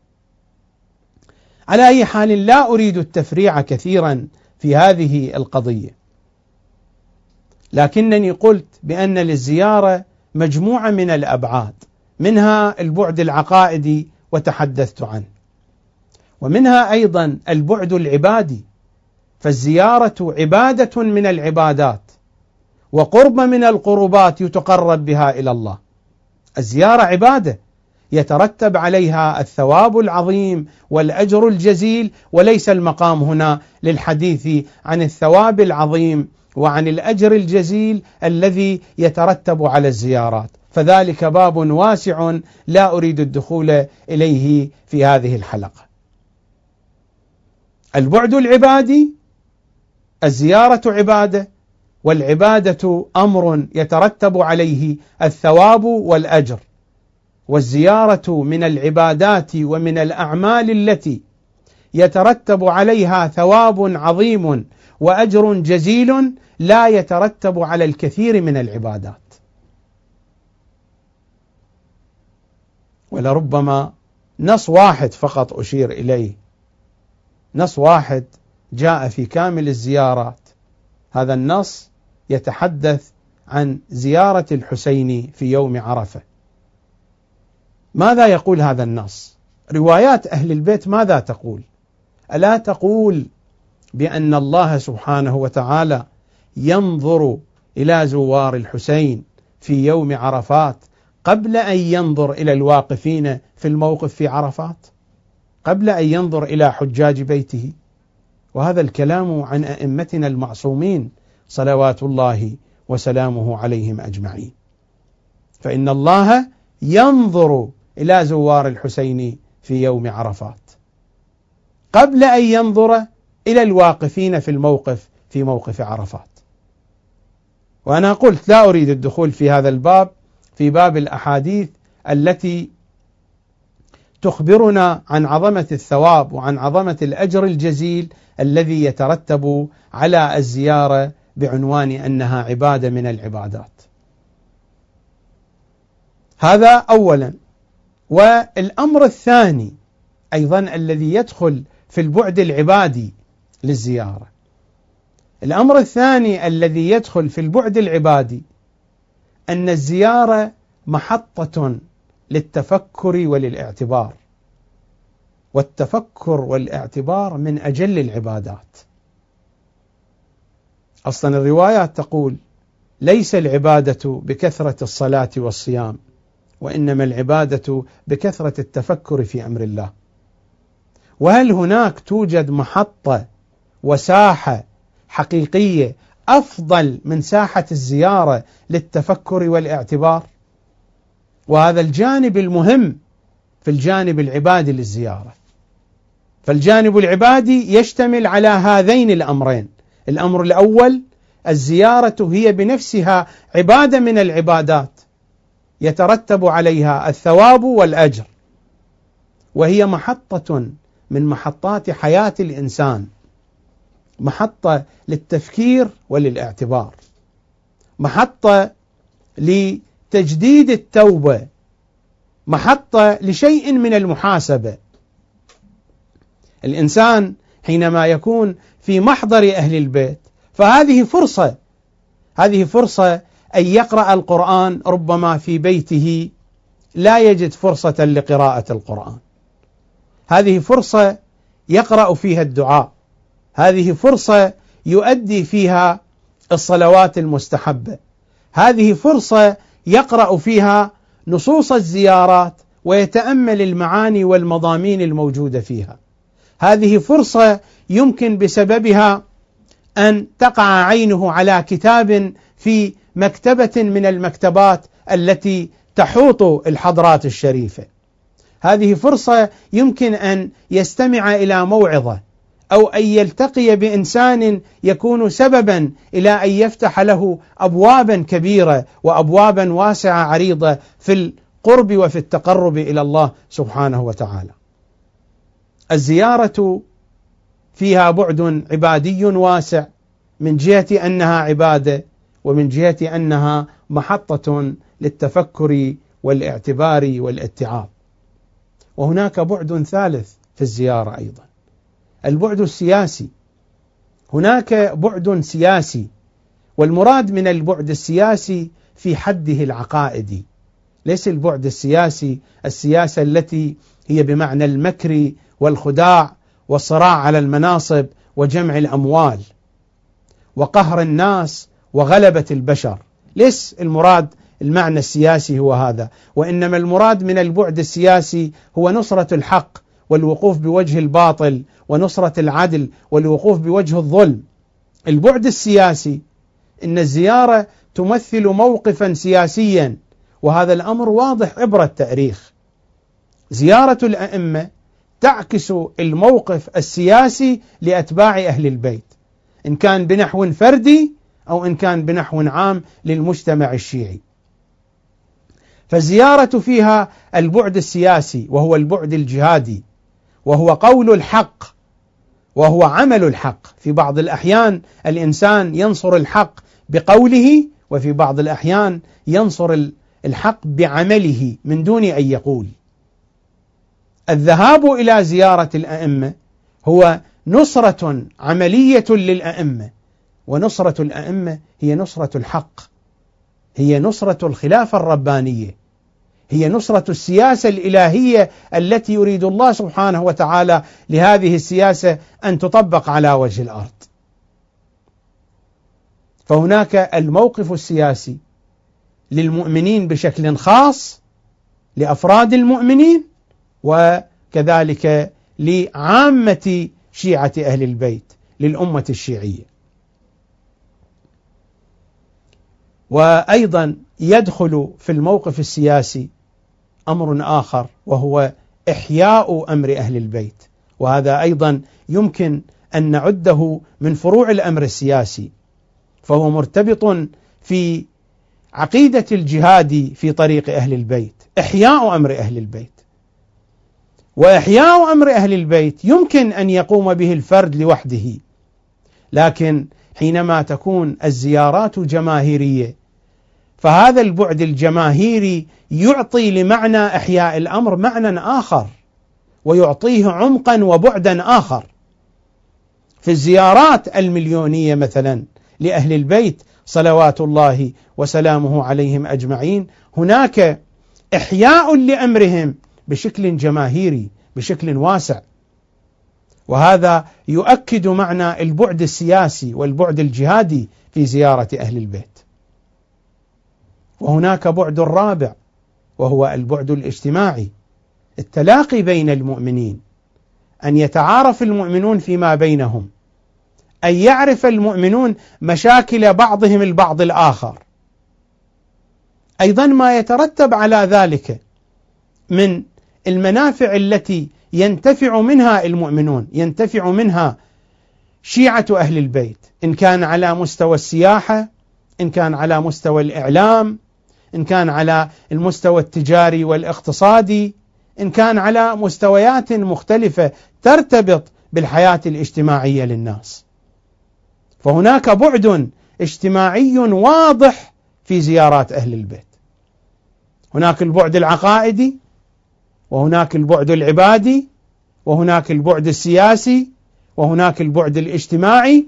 على أي حال لا أريد التفريع كثيرا في هذه القضية، لكنني قلت بأن للزيارة مجموعة من الأبعاد، منها البعد العقائدي وتحدثت عنه، ومنها أيضا البعد العبادي، فالزيارة عبادة من العبادات وقرب من القربات يتقرب بها إلى الله. الزيارة عبادة يترتب عليها الثواب العظيم والأجر الجزيل، وليس المقام هنا للحديث عن الثواب العظيم وعن الأجر الجزيل الذي يترتب على الزيارات، فذلك باب واسع لا أريد الدخول إليه في هذه الحلقة. البعد العبادي، الزيارة عبادة، والعبادة أمر يترتب عليه الثواب والأجر، والزيارة من العبادات ومن الأعمال التي يترتب عليها ثواب عظيم وأجر جزيل لا يترتب على الكثير من العبادات. ولربما نص واحد فقط أشير إليه، نص واحد جاء في كامل الزيارات، هذا النص يتحدث عن زيارة الحسين في يوم عرفة. ماذا يقول هذا النص؟ روايات أهل البيت ماذا تقول؟ ألا تقول بأن الله سبحانه وتعالى ينظر إلى زوار الحسين في يوم عرفات قبل أن ينظر إلى الواقفين في الموقف في عرفات، قبل أن ينظر إلى حجاج بيته؟ وهذا الكلام عن أئمتنا المعصومين صلوات الله وسلامه عليهم أجمعين. فإن الله ينظر إلى زوار الحسين في يوم عرفات قبل أن ينظر إلى الواقفين في الموقف في موقف عرفات. وأنا قلت لا أريد الدخول في هذا الباب، في باب الأحاديث التي تخبرنا عن عظمة الثواب وعن عظمة الأجر الجزيل الذي يترتب على الزيارة بعنوان أنها عبادة من العبادات. هذا أولا. والأمر الثاني أيضا الذي يدخل في البعد العبادي للزيارة، الأمر الثاني الذي يدخل في البعد العبادي أن الزيارة محطة للتفكر وللاعتبار، والتفكر والاعتبار من أجل العبادات. أصلا الروايات تقول: ليس العبادة بكثرة الصلاة والصيام، وإنما العبادة بكثرة التفكر في أمر الله. وهل هناك توجد محطة وساحة حقيقية أفضل من ساحة الزيارة للتفكر والاعتبار؟ وهذا الجانب المهم في الجانب العبادي للزيارة. فالجانب العبادي يشتمل على هذين الأمرين. الأمر الأول: الزيارة هي بنفسها عبادة من العبادات يترتب عليها الثواب والأجر، وهي محطة من محطات حياة الإنسان، محطة للتفكير وللاعتبار، محطة لتجديد التوبة، محطة لشيء من المحاسبة. الإنسان حينما يكون في محضر أهل البيت فهذه فرصة، هذه فرصة أن يقرأ القرآن، ربما في بيته لا يجد فرصة لقراءة القرآن، هذه فرصة يقرأ فيها الدعاء، هذه فرصة يؤدي فيها الصلوات المستحبة، هذه فرصة يقرأ فيها نصوص الزيارات ويتأمل المعاني والمضامين الموجودة فيها، هذه فرصة يمكن بسببها أن تقع عينه على كتاب في مكتبة من المكتبات التي تحوط الحضرات الشريفة، هذه فرصة يمكن أن يستمع إلى موعظة أو أن يلتقي بإنسان يكون سببا إلى أن يفتح له أبوابا كبيرة وأبوابا واسعة عريضة في القرب وفي التقرب إلى الله سبحانه وتعالى. الزيارة فيها بعد عبادي واسع من جهة أنها عبادة، ومن جهة أنها محطة للتفكر والاعتبار والاتعاظ. وهناك بعد ثالث في الزيارة أيضا، البعد السياسي. هناك بعد سياسي، والمراد من البعد السياسي في حده العقائدي، ليس البعد السياسي السياسة التي هي بمعنى المكر والخداع والصراع على المناصب وجمع الأموال وقهر الناس وغلبة البشر، ليس المراد المعنى السياسي هو هذا، وإنما المراد من البعد السياسي هو نصرة الحق والوقوف بوجه الباطل، ونصرة العدل والوقوف بوجه الظلم. البعد السياسي إن الزيارة تمثل موقفا سياسيا، وهذا الأمر واضح عبر التاريخ. زيارة الأئمة تعكس الموقف السياسي لأتباع أهل البيت، إن كان بنحو فردي أو إن كان بنحو عام للمجتمع الشيعي. فالزيارة فيها البعد السياسي، وهو البعد الجهادي، وهو قول الحق وهو عمل الحق. في بعض الأحيان الإنسان ينصر الحق بقوله، وفي بعض الأحيان ينصر الحق بعمله من دون أن يقول. الذهاب إلى زيارة الأئمة هو نصرة عملية للأئمة، ونصرة الأئمة هي نصرة الحق، هي نصرة الخلافة الربانية، هي نصرة السياسة الإلهية التي يريد الله سبحانه وتعالى لهذه السياسة أن تطبق على وجه الأرض. فهناك الموقف السياسي للمؤمنين بشكل خاص، لأفراد المؤمنين، وكذلك لعامة شيعة أهل البيت، للأمة الشيعية. وأيضا يدخل في الموقف السياسي أمر آخر، وهو إحياء أمر أهل البيت، وهذا أيضا يمكن أن نعده من فروع الأمر السياسي، فهو مرتبط في عقيدة الجهاد في طريق أهل البيت إحياء أمر أهل البيت، وإحياء أمر أهل البيت يمكن أن يقوم به الفرد لوحده، لكن حينما تكون الزيارات جماهيرية فهذا البعد الجماهيري يعطي لمعنى إحياء الأمر معنى آخر، ويعطيه عمقا وبعدا آخر. في الزيارات المليونية مثلا لأهل البيت صلوات الله وسلامه عليهم أجمعين هناك إحياء لأمرهم بشكل جماهيري بشكل واسع، وهذا يؤكد معنى البعد السياسي والبعد الجهادي في زيارة أهل البيت. وهناك بعد رابع وهو البعد الاجتماعي، التلاقي بين المؤمنين، أن يتعارف المؤمنون فيما بينهم، أن يعرف المؤمنون مشاكل بعضهم البعض الآخر، أيضا ما يترتب على ذلك من المنافع التي ينتفع منها المؤمنون، ينتفع منها شيعة أهل البيت، إن كان على مستوى السياحة، إن كان على مستوى الإعلام، إن كان على المستوى التجاري والاقتصادي، إن كان على مستويات مختلفة ترتبط بالحياة الاجتماعية للناس. فهناك بعد اجتماعي واضح في زيارات أهل البيت، هناك البعد العقائدي، وهناك البعد العبادي، وهناك البعد السياسي، وهناك البعد الاجتماعي،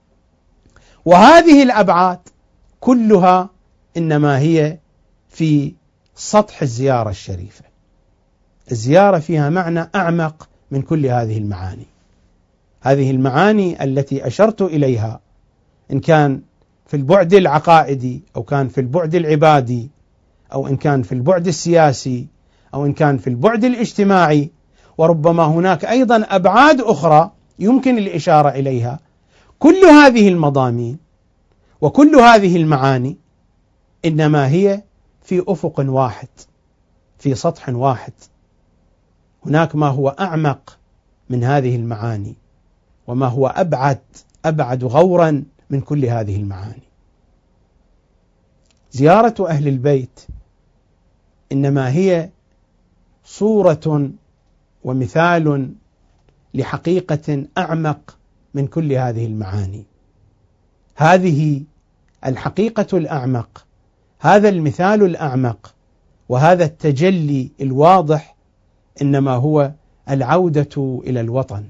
وهذه الأبعاد كلها إنما هي في سطح الزيارة الشريفة. الزيارة فيها معنى أعمق من كل هذه المعاني، هذه المعاني التي أشرت إليها إن كان في البعد العقائدي أو كان في البعد العبادي أو إن كان في البعد السياسي أو إن كان في البعد الاجتماعي، وربما هناك أيضا أبعاد أخرى يمكن الإشارة إليها. كل هذه المضامين وكل هذه المعاني إنما هي في أفق واحد، في سطح واحد. هناك ما هو أعمق من هذه المعاني، وما هو أبعد غورا من كل هذه المعاني. زيارة أهل البيت إنما هي صورة ومثال لحقيقة أعمق من كل هذه المعاني. هذه الحقيقة الأعمق، هذا المثال الأعمق، وهذا التجلي الواضح إنما هو العودة إلى الوطن.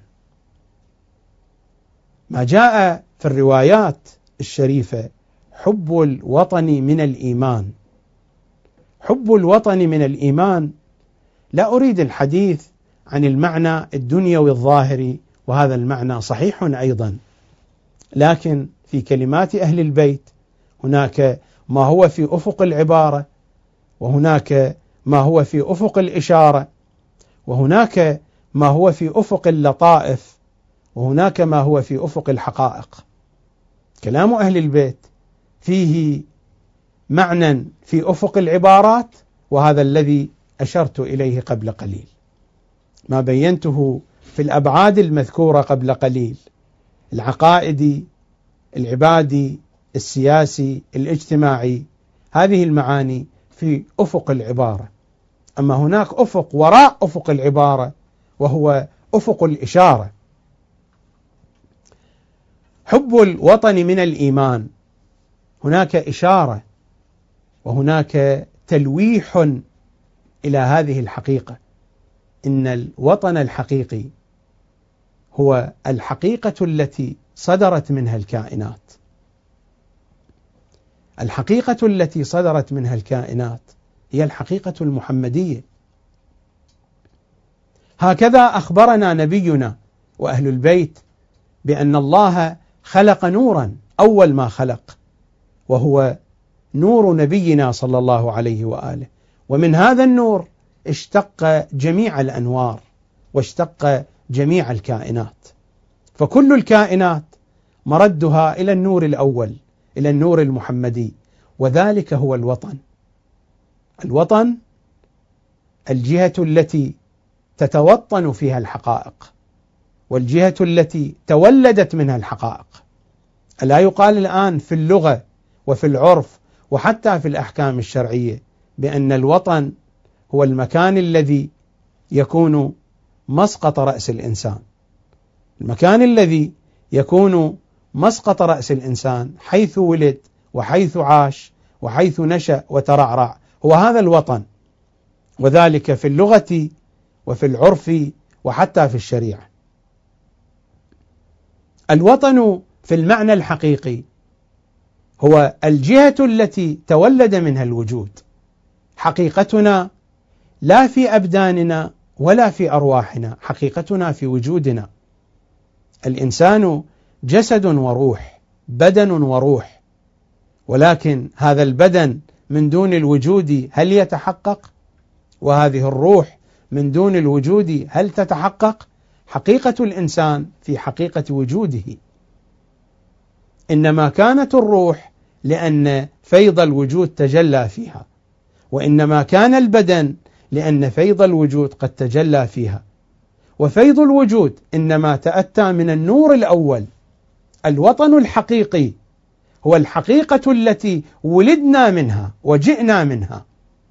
ما جاء في الروايات الشريفة حب الوطن من الإيمان. حب الوطن من الإيمان، لا أريد الحديث عن المعنى الدنيوي الظاهري، وهذا المعنى صحيح أيضا، لكن في كلمات أهل البيت هناك ما هو في أفق العبارة، وهناك ما هو في أفق الإشارة، وهناك ما هو في أفق اللطائف، وهناك ما هو في أفق الحقائق. كلام أهل البيت فيه معنى في أفق العبارات، وهذا الذي أشرت إليه قبل قليل، ما بينته في الأبعاد المذكورة قبل قليل، العقائدي، العبادي، السياسي، الاجتماعي، هذه المعاني في أفق العبارة. أما هناك أفق وراء أفق العبارة وهو أفق الإشارة. حب الوطن من الإيمان، هناك إشارة وهناك تلويح إلى هذه الحقيقة، إن الوطن الحقيقي هو الحقيقة التي صدرت منها الكائنات. الحقيقة التي صدرت منها الكائنات هي الحقيقة المحمدية. هكذا أخبرنا نبينا وأهل البيت بأن الله خلق نورا أول ما خلق، وهو نور نبينا صلى الله عليه وآله، ومن هذا النور اشتق جميع الأنوار واشتق جميع الكائنات، فكل الكائنات مردها إلى النور الأول، إلى النور المحمدي، وذلك هو الوطن. الوطن الجهة التي تتوطن فيها الحقائق، والجهة التي تولدت منها الحقائق. ألا يقال الآن في اللغة وفي العرف وحتى في الأحكام الشرعية بأن الوطن هو المكان الذي يكون مسقط رأس الإنسان، المكان الذي يكون مسقط رأس الإنسان حيث ولد وحيث عاش وحيث نشأ وترعرع، هو هذا الوطن، وذلك في اللغة وفي العرف وحتى في الشريعة. الوطن في المعنى الحقيقي هو الجهة التي تولد منها الوجود، حقيقتنا لا في أبداننا ولا في أرواحنا، حقيقتنا في وجودنا. الإنسان جسد وروح، بدن وروح، ولكن هذا البدن من دون الوجود هل يتحقق؟ وهذه الروح من دون الوجود هل تتحقق؟ حقيقة الإنسان في حقيقة وجوده، إنما كانت الروح لأن فيض الوجود تجلى فيها، وإنما كان البدن لأن فيض الوجود قد تجلى فيها، وفيض الوجود إنما تأتى من النور الأول. الوطن الحقيقي هو الحقيقة التي ولدنا منها وجئنا منها،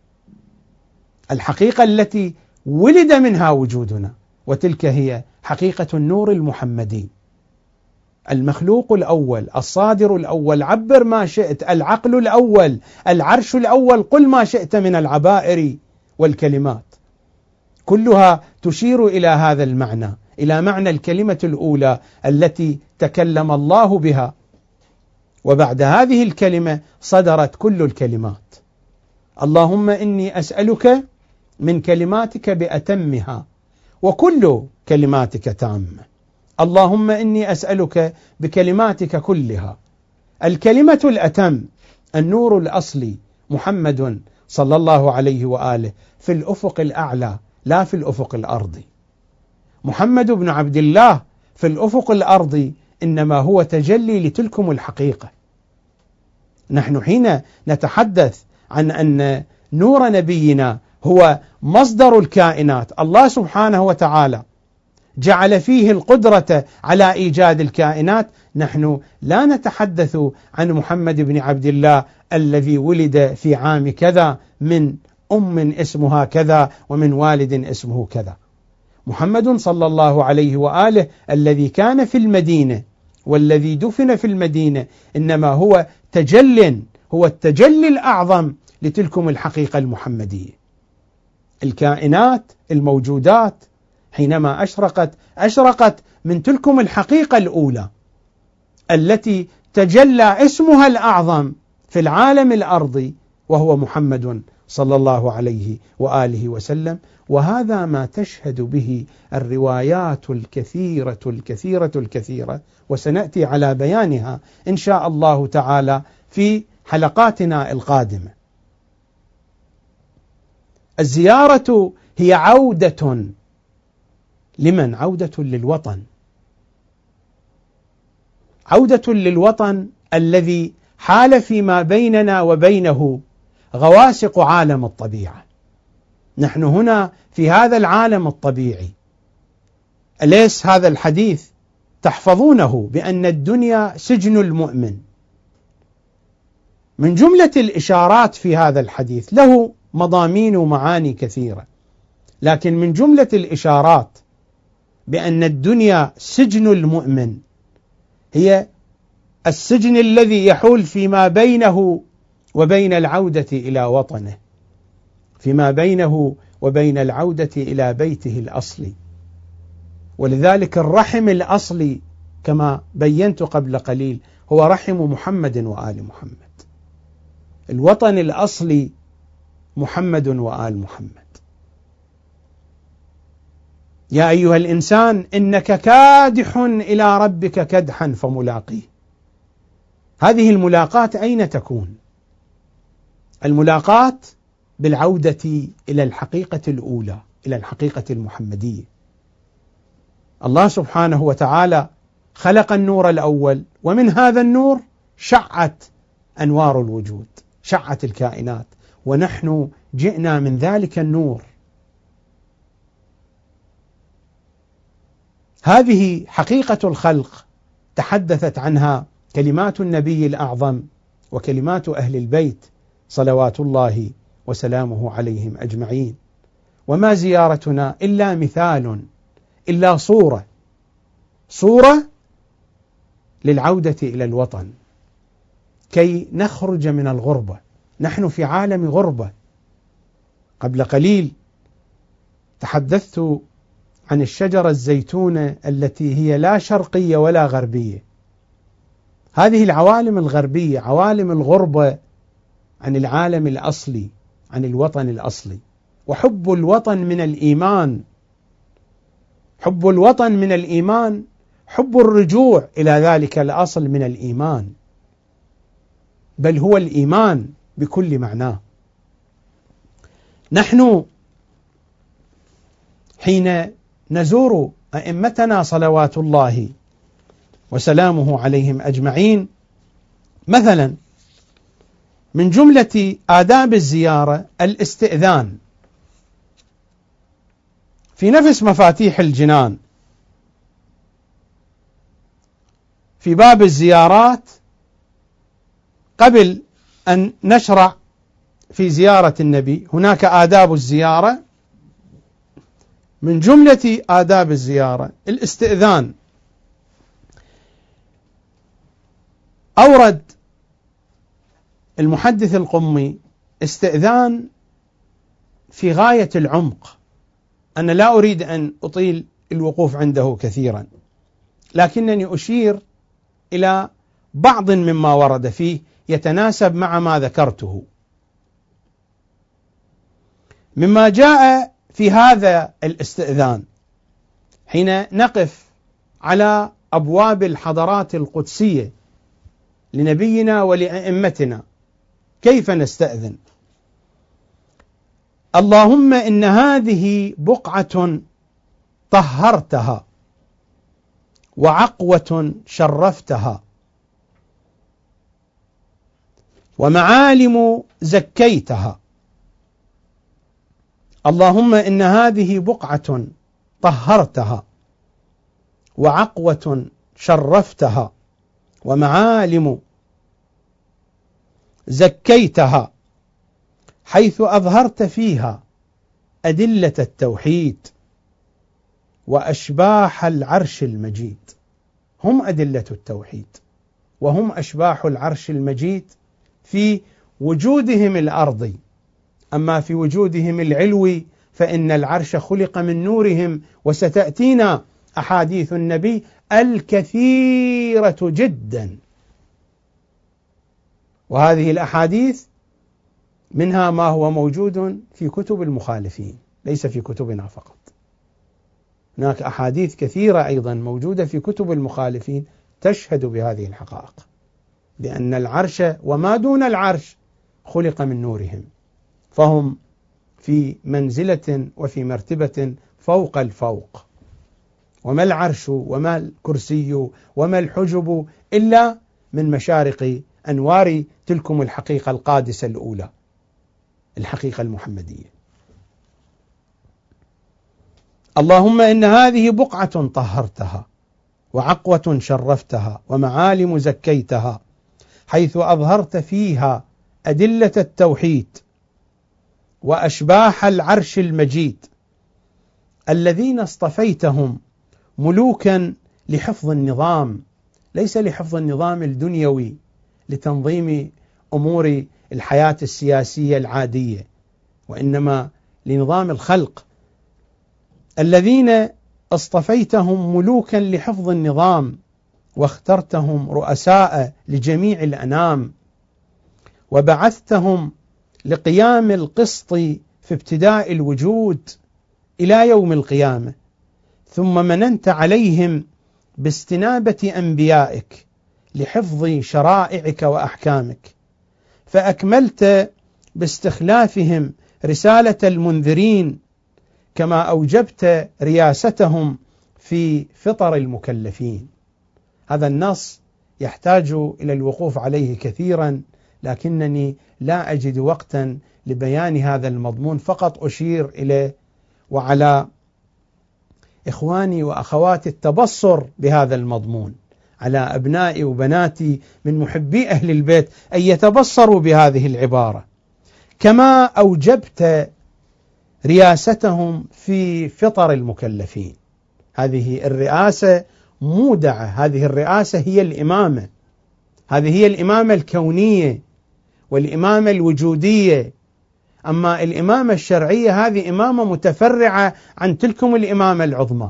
الحقيقة التي ولد منها وجودنا، وتلك هي حقيقة النور المحمدي، المخلوق الأول، الصادر الأول، عبر ما شئت، العقل الأول، العرش الأول، قل ما شئت من العبائر والكلمات، كلها تشير إلى هذا المعنى، إلى معنى الكلمة الأولى التي تكلم الله بها، وبعد هذه الكلمة صدرت كل الكلمات. اللهم إني أسألك من كلماتك بأتمها، وكل كلماتك تامة. اللهم إني أسألك بكلماتك كلها. الكلمة الأتم النور الأصلي محمد صلى الله عليه وآله في الأفق الأعلى لا في الأفق الأرضي. محمد بن عبد الله في الأفق الأرضي إنما هو تجلي لتلكم الحقيقة. نحن حين نتحدث عن أن نور نبينا هو مصدر الكائنات، الله سبحانه وتعالى جعل فيه القدرة على إيجاد الكائنات، نحن لا نتحدث عن محمد بن عبد الله الذي ولد في عام كذا من أم اسمها كذا ومن والد اسمه كذا. محمد صلى الله عليه وآله الذي كان في المدينة والذي دفن في المدينة إنما هو تجل، هو التجلي الأعظم لتلكم الحقيقة المحمدية. الكائنات الموجودات حينما أشرقت من تلكم الحقيقة الأولى التي تجلى اسمها الأعظم في العالم الأرضي، وهو محمد صلى الله عليه وآله وسلم. وهذا ما تشهد به الروايات الكثيرة الكثيرة الكثيرة، وسنأتي على بيانها إن شاء الله تعالى في حلقاتنا القادمة. الزيارة هي عودة لمن؟ عودة للوطن، عودة للوطن الذي حال فيما بيننا وبينه غواسق عالم الطبيعة. نحن هنا في هذا العالم الطبيعي، أليس هذا الحديث تحفظونه بأن الدنيا سجن المؤمن؟ من جملة الإشارات في هذا الحديث، له مضامين ومعاني كثيرة، لكن من جملة الإشارات بأن الدنيا سجن المؤمن هي السجن الذي يحول فيما بينه وبين العودة إلى وطنه، فيما بينه وبين العودة إلى بيته الأصلي. ولذلك الرحم الأصلي كما بينت قبل قليل هو رحم محمد وآل محمد، الوطن الأصلي محمد وآل محمد. يا أيها الإنسان إنك كادح إلى ربك كدحا فملاقيه. هذه الملاقاة أين تكون؟ الملاقاة بالعودة إلى الحقيقة الأولى، إلى الحقيقة المحمدية. الله سبحانه وتعالى خلق النور الأول، ومن هذا النور شعت أنوار الوجود، شعت الكائنات، ونحن جئنا من ذلك النور. هذه حقيقة الخلق تحدثت عنها كلمات النبي الأعظم وكلمات أهل البيت صلوات الله وسلامه عليهم أجمعين. وما زيارتنا إلا مثال، إلا صورة للعودة إلى الوطن كي نخرج من الغربة. نحن في عالم غربة. قبل قليل تحدثت عن الشجرة الزيتونة التي هي لا شرقية ولا غربية. هذه العوالم الغربية عوالم الغربة عن العالم الأصلي، عن الوطن الأصلي. وحب الوطن من الإيمان، حب الوطن من الإيمان، حب الرجوع إلى ذلك الأصل من الإيمان، بل هو الإيمان بكل معناه. نحن حين نزور أئمتنا صلوات الله وسلامه عليهم أجمعين، مثلا من جملة آداب الزيارة الاستئذان. في نفس مفاتيح الجنان في باب الزيارات، قبل أن نشرع في زيارة النبي هناك آداب الزيارة. من جملة آداب الزيارة الاستئذان. أورد المحدث القمي استئذان في غاية العمق. أنا لا أريد أن أطيل الوقوف عنده كثيرا، لكنني أشير إلى بعض مما ورد فيه يتناسب مع ما ذكرته. مما جاء في هذا الاستئذان حين نقف على أبواب الحضرات القدسية لنبينا ولأئمتنا، كيف نستأذن؟ اللهم إن هذه بقعة طهرتها وعقوة شرفتها ومعالم زكيتها. اللهم إن هذه بقعة طهرتها وعقوة شرفتها ومعالم زكيتها، حيث أظهرت فيها أدلة التوحيد وأشباح العرش المجيد. هم أدلة التوحيد وهم أشباح العرش المجيد في وجودهم الأرضي، أما في وجودهم العلوي فإن العرش خلق من نورهم، وستأتينا أحاديث النبي الكثيرة جدا، وهذه الأحاديث منها ما هو موجود في كتب المخالفين ليس في كتبنا فقط. هناك أحاديث كثيرة أيضا موجودة في كتب المخالفين تشهد بهذه الحقائق، لأن العرش وما دون العرش خلق من نورهم، فهم في منزلة وفي مرتبة فوق الفوق. وما العرش وما الكرسي وما الحجب إلا من مشارق أنوار تلكم الحقيقة القادسة الأولى، الحقيقة المحمدية. اللهم إن هذه بقعة طهرتها وعقوة شرفتها ومعالم زكيتها، حيث أظهرت فيها أدلة التوحيد وأشباح العرش المجيد، الذين اصطفيتهم ملوكا لحفظ النظام، ليس لحفظ النظام الدنيوي لتنظيم أمور الحياة السياسية العادية، وإنما لنظام الخلق. الذين اصطفيتهم ملوكا لحفظ النظام واخترتهم رؤساء لجميع الأنام، وبعثتهم لقيام القسط في ابتداء الوجود إلى يوم القيامة، ثم مننت عليهم باستنابة أنبيائك لحفظ شرائعك وأحكامك، فأكملت باستخلافهم رسالة المنذرين، كما أوجبت رياستهم في فطر المكلفين. هذا النص يحتاج إلى الوقوف عليه كثيرا، لكنني لا أجد وقتا لبيان هذا المضمون، فقط أشير إليه وعلى إخواني وأخواتي التبصر بهذا المضمون. على أبنائي وبناتي من محبي أهل البيت أن يتبصروا بهذه العبارة. كما أوجبت رياستهم في فطر المكلفين. هذه الرئاسة مودعة، هذه الرئاسة هي الإمامة، هذه هي الإمامة الكونية والإمامة الوجودية. أما الإمامة الشرعية هذه إمامة متفرعة عن تلكم الإمامة العظمى.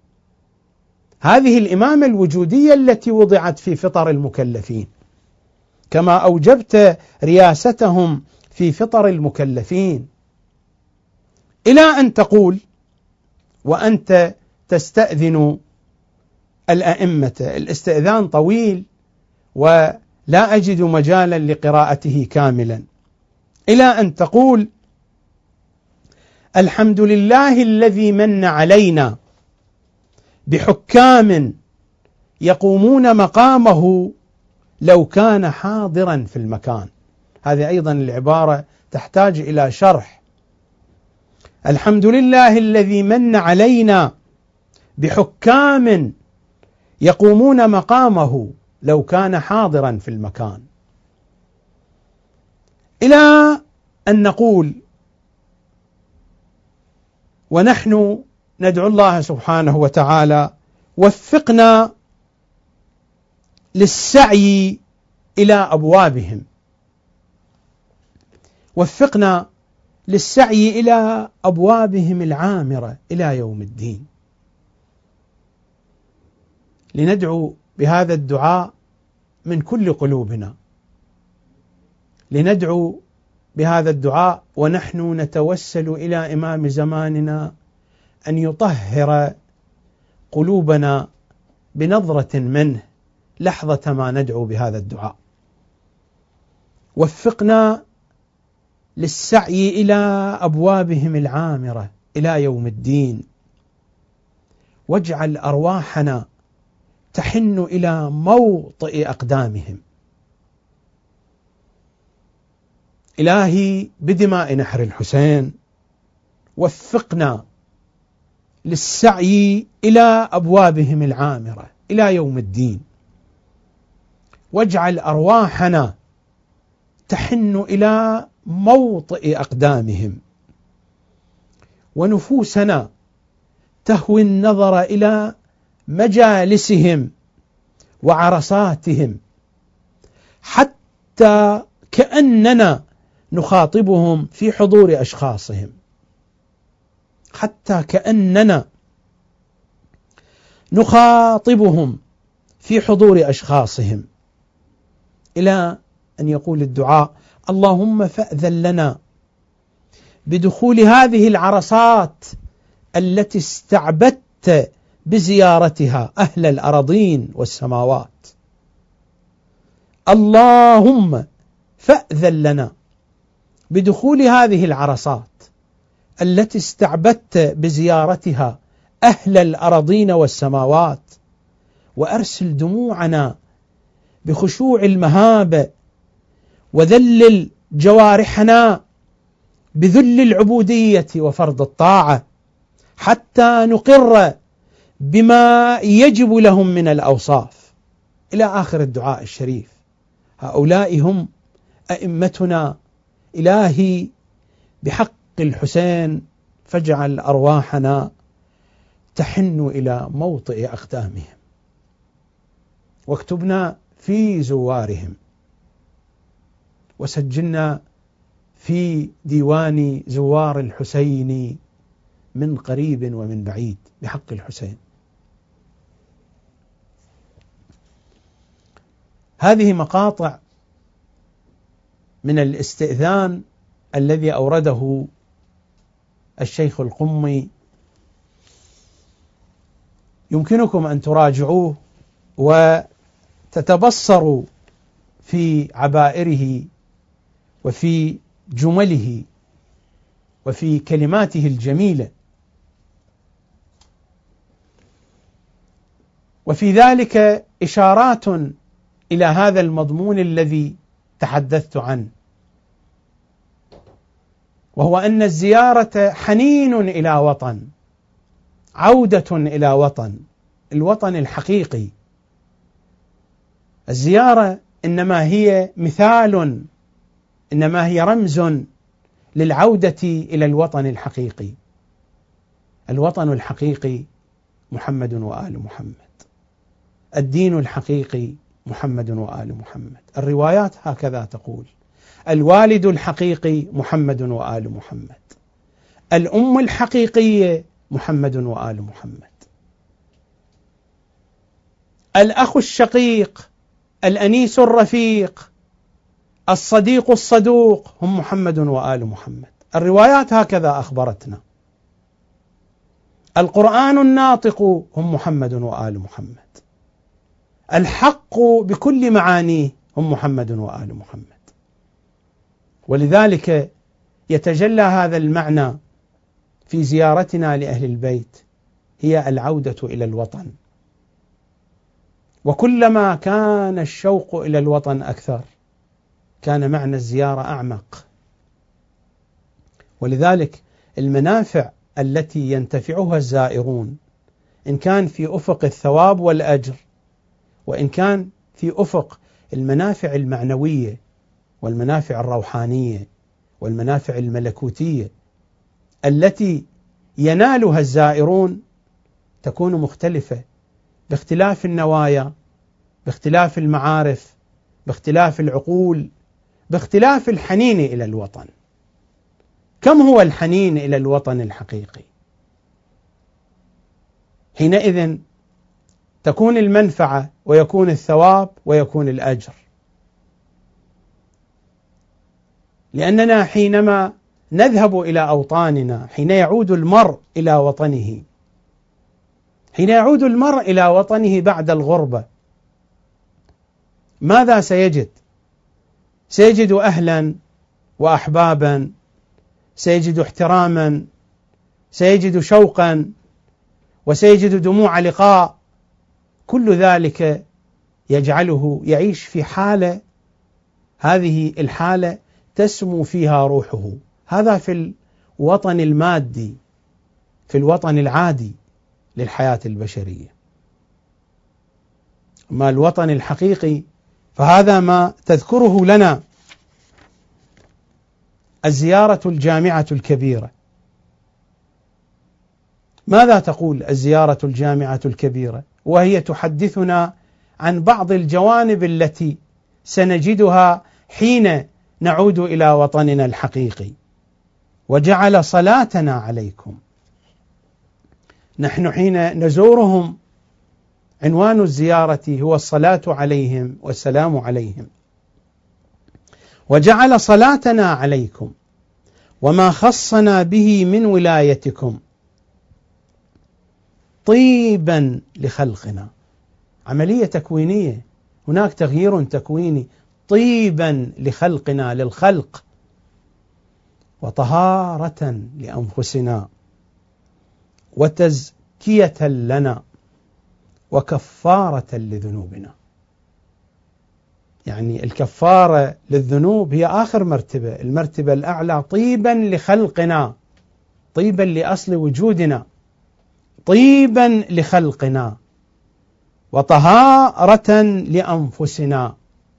هذه الإمامة الوجودية التي وضعت في فطر المكلفين. كما أوجبت رياستهم في فطر المكلفين، إلى أن تقول وأنت تستأذن الأئمة. الاستئذان طويل ولا أجد مجالا لقراءته كاملا. إلى أن تقول: الحمد لله الذي من علينا بحكام يقومون مقامه لو كان حاضرا في المكان. هذه أيضا العبارة تحتاج إلى شرح. الحمد لله الذي من علينا بحكام يقومون مقامه لو كان حاضرا في المكان. إلى أن نقول ونحن ندعو الله سبحانه وتعالى: وفقنا للسعي إلى أبوابهم، وفقنا للسعي إلى أبوابهم العامرة إلى يوم الدين. لندعو بهذا الدعاء من كل قلوبنا، لندعو بهذا الدعاء ونحن نتوسل إلى إمام زماننا أن يطهر قلوبنا بنظرة منه لحظة ما ندعو بهذا الدعاء. وفقنا للسعي إلى أبوابهم العامرة إلى يوم الدين، واجعل أرواحنا تحن إلى موطئ أقدامهم. إلهي بدماء نحر الحسين وفقنا للسعي إلى أبوابهم العامرة إلى يوم الدين، واجعل أرواحنا تحن إلى موطئ أقدامهم، ونفوسنا تهوي النظر إلى مجالسهم وعرصاتهم، حتى كأننا نخاطبهم في حضور أشخاصهم، حتى كأننا نخاطبهم في حضور أشخاصهم. إلى أن يقول الدعاء: اللهم فأذن لنا بدخول هذه العرصات التي استعبدت بزيارتها أهل الأراضين والسماوات. اللهم فأذن لنا بدخول هذه العرصات التي استعبدت بزيارتها أهل الأراضين والسماوات، وأرسل دموعنا بخشوع المهابة، وذلل جوارحنا بذل العبودية وفرض الطاعة، حتى نقر بما يجب لهم من الأوصاف. إلى آخر الدعاء الشريف. هؤلاء هم أئمتنا. إلهي بحق الحسين فاجعل أرواحنا تحن إلى موطئ أقدامهم، واكتبنا في زوارهم، وسجلنا في ديوان زوار الحسين من قريب ومن بعيد بحق الحسين. هذه مقاطع من الاستئذان الذي أورده الشيخ القمي، يمكنكم أن تراجعوه وتتبصروا في عبائره وفي جمله وفي كلماته الجميلة، وفي ذلك إشارات إلى هذا المضمون الذي تحدثت عنه، وهو أن الزيارة حنين إلى وطن، عودة إلى وطن، الوطن الحقيقي، الزيارة إنما هي مثال، إنما هي رمز للعودة إلى الوطن الحقيقي. الوطن الحقيقي محمد وآل محمد، الدين الحقيقي محمد وآل محمد. الروايات هكذا تقول: الوالد الحقيقي محمد وآل محمد، الأم الحقيقية محمد وآل محمد، الأخ الشقيق، الأنيس الرفيق، الصديق الصدوق هم محمد وآل محمد. الروايات هكذا أخبرتنا. القرآن الناطق هم محمد وآل محمد، الحق بكل معانيه هم محمد وآل محمد. ولذلك يتجلى هذا المعنى في زيارتنا لأهل البيت، هي العودة إلى الوطن. وكلما كان الشوق إلى الوطن أكثر كان معنى الزيارة أعمق. ولذلك المنافع التي ينتفعها الزائرون، إن كان في أفق الثواب والأجر، وإن كان في أفق المنافع المعنوية والمنافع الروحانية والمنافع الملكوتية التي ينالها الزائرون، تكون مختلفة باختلاف النوايا، باختلاف المعارف، باختلاف العقول، باختلاف الحنين إلى الوطن. كم هو الحنين إلى الوطن الحقيقي؟ حينئذ تكون المنفعة ويكون الثواب ويكون الأجر. لأننا حينما نذهب إلى أوطاننا، حين يعود المرء إلى وطنه، حين يعود المرء إلى وطنه بعد الغربة، ماذا سيجد؟ سيجد أهلا وأحبابا، سيجد احتراما، سيجد شوقا، وسيجد دموع لقاء. كل ذلك يجعله يعيش في حالة، هذه الحالة تسمو فيها روحه. هذا في الوطن المادي، في الوطن العادي للحياة البشرية. أما الوطن الحقيقي فهذا ما تذكره لنا الزيارة الجامعة الكبيرة. ماذا تقول الزيارة الجامعة الكبيرة؟ وهي تحدثنا عن بعض الجوانب التي سنجدها حين نعود إلى وطننا الحقيقي. وجعل صلاتنا عليكم. نحن حين نزورهم عنوان الزيارة هو الصلاة عليهم والسلام عليهم. وجعل صلاتنا عليكم وما خصنا به من ولايتكم طيبا لخلقنا. عملية تكوينية، هناك تغيير تكويني. طيبا لخلقنا، للخلق، وطهارة لأنفسنا، وتزكية لنا، وكفارة لذنوبنا. يعني الكفارة للذنوب هي آخر مرتبة، المرتبة الأعلى طيبا لخلقنا، طيبا لأصل وجودنا، طيبا لخلقنا، وطهارة لأنفسنا،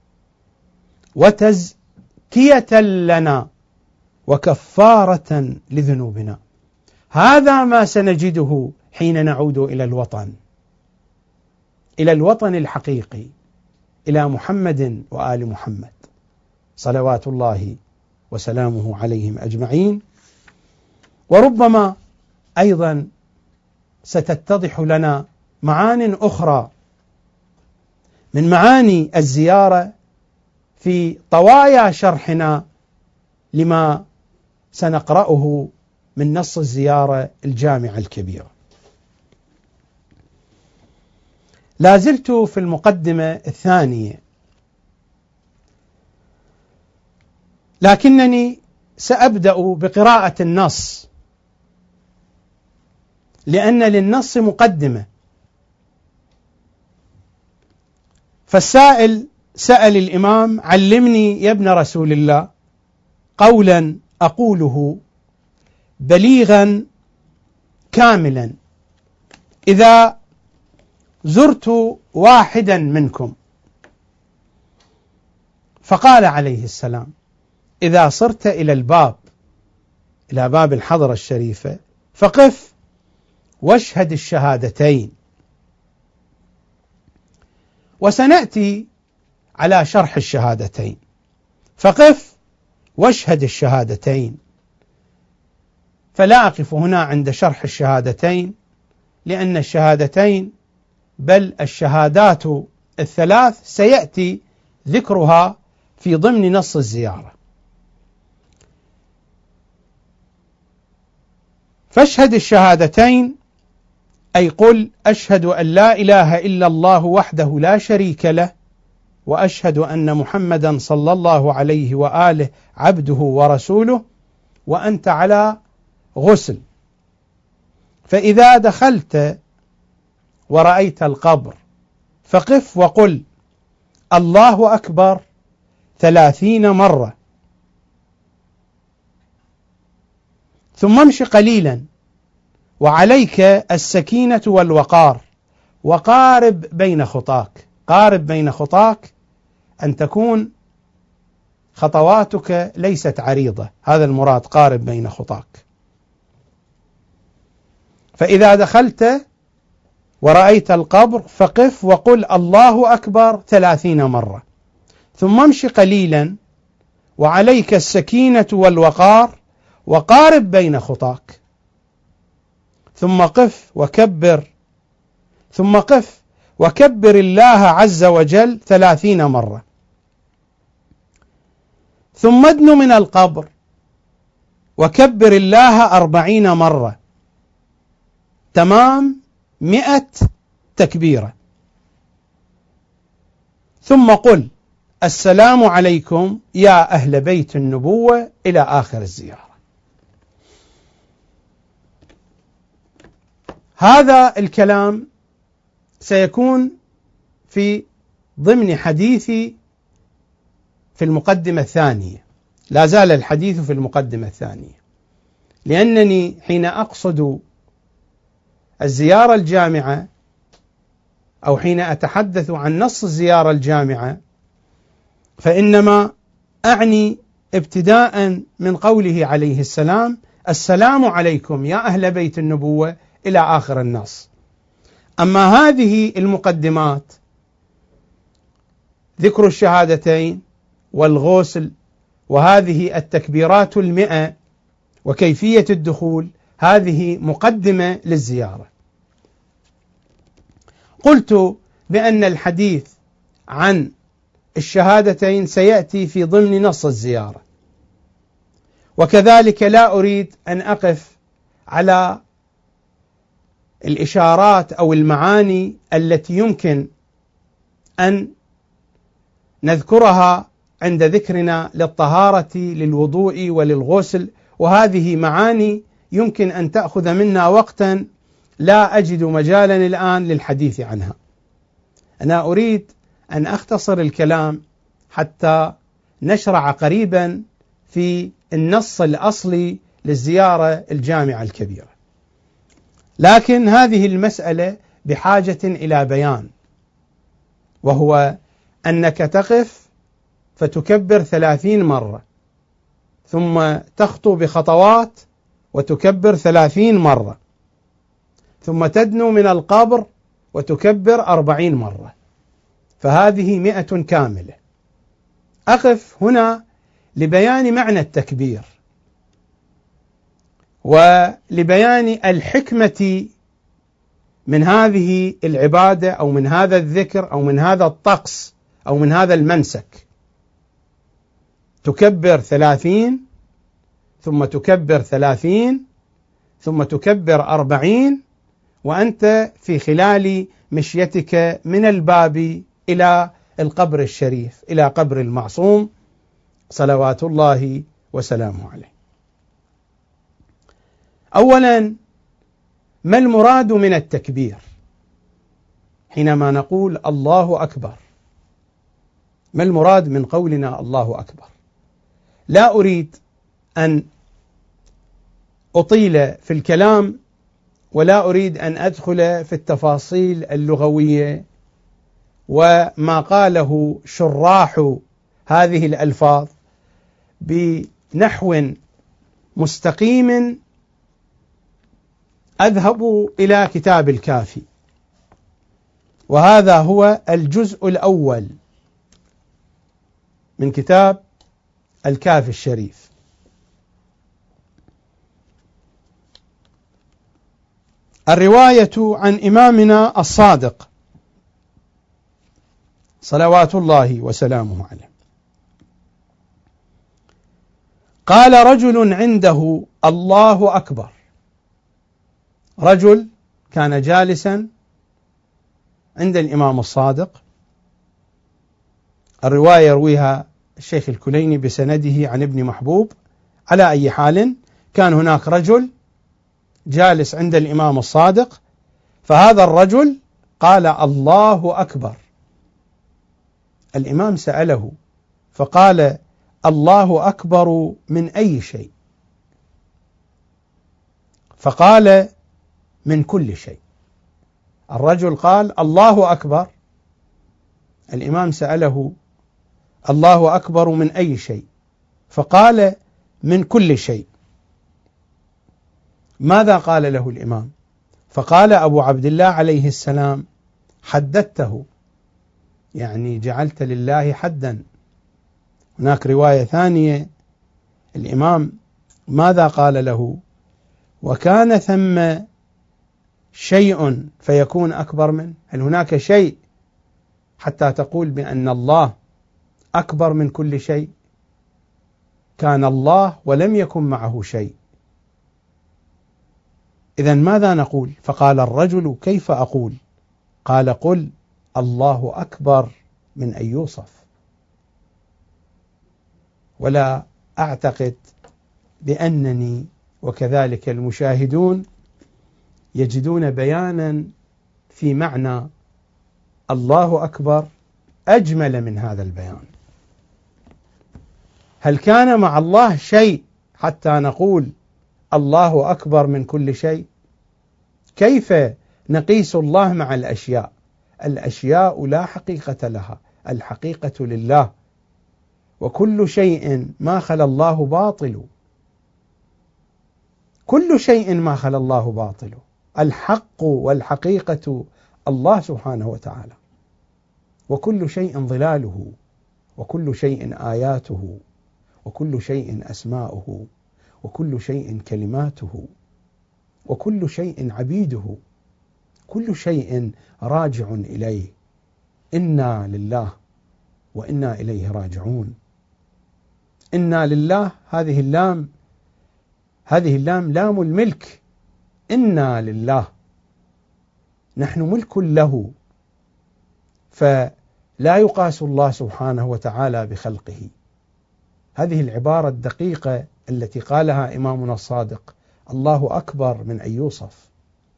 وتزكية لنا، وكفارة لذنوبنا. هذا ما سنجده حين نعود إلى الوطن، إلى الوطن الحقيقي، إلى محمد وآل محمد صلوات الله وسلامه عليهم أجمعين. وربما أيضا ستتضح لنا معان أخرى من معاني الزيارة في طوايا شرحنا لما سنقرأه من نص الزيارة الجامعة الكبيرة. لازلت في المقدمة الثانية، لكنني سأبدأ بقراءة النص، لأن للنص مقدمة. فالسائل سأل الإمام: علمني يا ابن رسول الله قولا أقوله بليغا كاملا إذا زرت واحدا منكم. فقال عليه السلام: إذا صرت إلى باب الحضرة الشريفة فقف واشهد الشهادتين. وسنأتي على شرح الشهادتين، فقف واشهد الشهادتين. فلا أقف هنا عند شرح الشهادتين، لأن الشهادتين بل الشهادات الثلاث سيأتي ذكرها في ضمن نص الزيارة. فاشهد الشهادتين أي قل: أشهد أن لا إله إلا الله وحده لا شريك له، وأشهد أن محمدا صلى الله عليه وآله عبده ورسوله، وأنت على غسل. فإذا دخلت ورأيت القبر فقف وقل: الله أكبر 30 مرة، ثم امش قليلا وعليك السكينة والوقار، وقارب بين خطاك. قارب بين خطاك أن تكون خطواتك ليست عريضة، هذا المراد، قارب بين خطاك. فإذا دخلت ورأيت القبر فقف وقل: الله أكبر 30 مرة، ثم امش قليلا وعليك السكينة والوقار، وقارب بين خطاك، ثم قف وكبر الله عز وجل 30 مرة، ثم ادن من القبر وكبر الله 40 مرة، تمام 100 تكبيرة، ثم قل: السلام عليكم يا أهل بيت النبوة، إلى آخر الزيارة. هذا الكلام سيكون في ضمن حديثي في المقدمة الثانية، لا زال الحديث في المقدمة الثانية، لأنني حين أقصد الزيارة الجامعة أو حين أتحدث عن نص الزيارة الجامعة فإنما أعني ابتداء من قوله عليه السلام: السلام عليكم يا أهل بيت النبوة، إلى آخر النص. أما هذه المقدمات، ذكر الشهادتين والغسل وهذه التكبيرات 100 وكيفية الدخول، هذه مقدمة للزيارة. قلت بأن الحديث عن الشهادتين سيأتي في ضمن نص الزيارة، وكذلك لا أريد أن أقف على الإشارات أو المعاني التي يمكن أن نذكرها عند ذكرنا للطهارة للوضوء وللغسل، وهذه معاني يمكن أن تأخذ منا وقتا لا أجد مجالا الآن للحديث عنها. أنا أريد أن أختصر الكلام حتى نشرع قريبا في النص الأصلي للزيارة الجامعة الكبيرة، لكن هذه المسألة بحاجة إلى بيان، وهو أنك تقف فتكبر 30 مرة، ثم تخطو بخطوات وتكبر 30 مرة، ثم تدنو من القبر وتكبر 40 مرة، فهذه 100 كاملة. أقف هنا لبيان معنى التكبير ولبيان الحكمة من هذه العبادة أو من هذا الذكر أو من هذا الطقس أو من هذا المنسك. تكبر 30 ثم تكبر 30 ثم تكبر 40، وأنت في خلال مشيتك من الباب إلى القبر الشريف، إلى قبر المعصوم صلوات الله وسلامه عليه. أولا، ما المراد من التكبير حينما نقول الله أكبر؟ ما المراد من قولنا الله أكبر؟ لا أريد أن أطيل في الكلام، ولا أريد أن أدخل في التفاصيل اللغوية وما قاله شراح هذه الألفاظ بنحو مستقيم أذهب إلى كتاب الكافي، وهذا هو الجزء الأول من كتاب الكافي الشريف. الرواية عن إمامنا الصادق صلوات الله وسلامه عليه قال رجل عنده الله أكبر. رجل كان جالسا عند الإمام الصادق، الرواية يرويها الشيخ الكليني بسنده عن ابن محبوب. على أي حال كان هناك رجل جالس عند الإمام الصادق، فهذا الرجل قال الله أكبر. الإمام سأله فقال الله أكبر من أي شيء؟ فقال من كل شيء. الرجل قال الله أكبر، الإمام سأله الله أكبر من أي شيء؟ فقال من كل شيء. ماذا قال له الإمام؟ فقال أبو عبد الله عليه السلام حددته، يعني جعلت لله حدا. هناك رواية ثانية الإمام ماذا قال له؟ وكان ثم شيء فيكون أكبر منه. هل هناك شيء حتى تقول بأن الله أكبر من كل شيء؟ كان الله ولم يكن معه شيء، إذن ماذا نقول؟ فقال الرجل كيف أقول؟ قال قل الله أكبر من أن يوصف. ولا أعتقد بأنني وكذلك المشاهدون يجدون بيانا في معنى الله أكبر أجمل من هذا البيان. هل كان مع الله شيء حتى نقول الله أكبر من كل شيء؟ كيف نقيس الله مع الأشياء؟ الأشياء لا حقيقة لها، الحقيقة لله، وكل شيء ما خلا الله باطل. كل شيء ما خلا الله باطل. الحق والحقيقة الله سبحانه وتعالى، وكل شيء ظلاله، وكل شيء آياته، وكل شيء أسماؤه، وكل شيء كلماته، وكل شيء عبيده، كل شيء راجع إليه. إنا لله وإنا إليه راجعون. إنا لله هذه اللام لام الملك. إنا لله، نحن ملك له، فلا يقاس الله سبحانه وتعالى بخلقه. هذه العبارة الدقيقة التي قالها إمامنا الصادق الله أكبر من أن يوصف.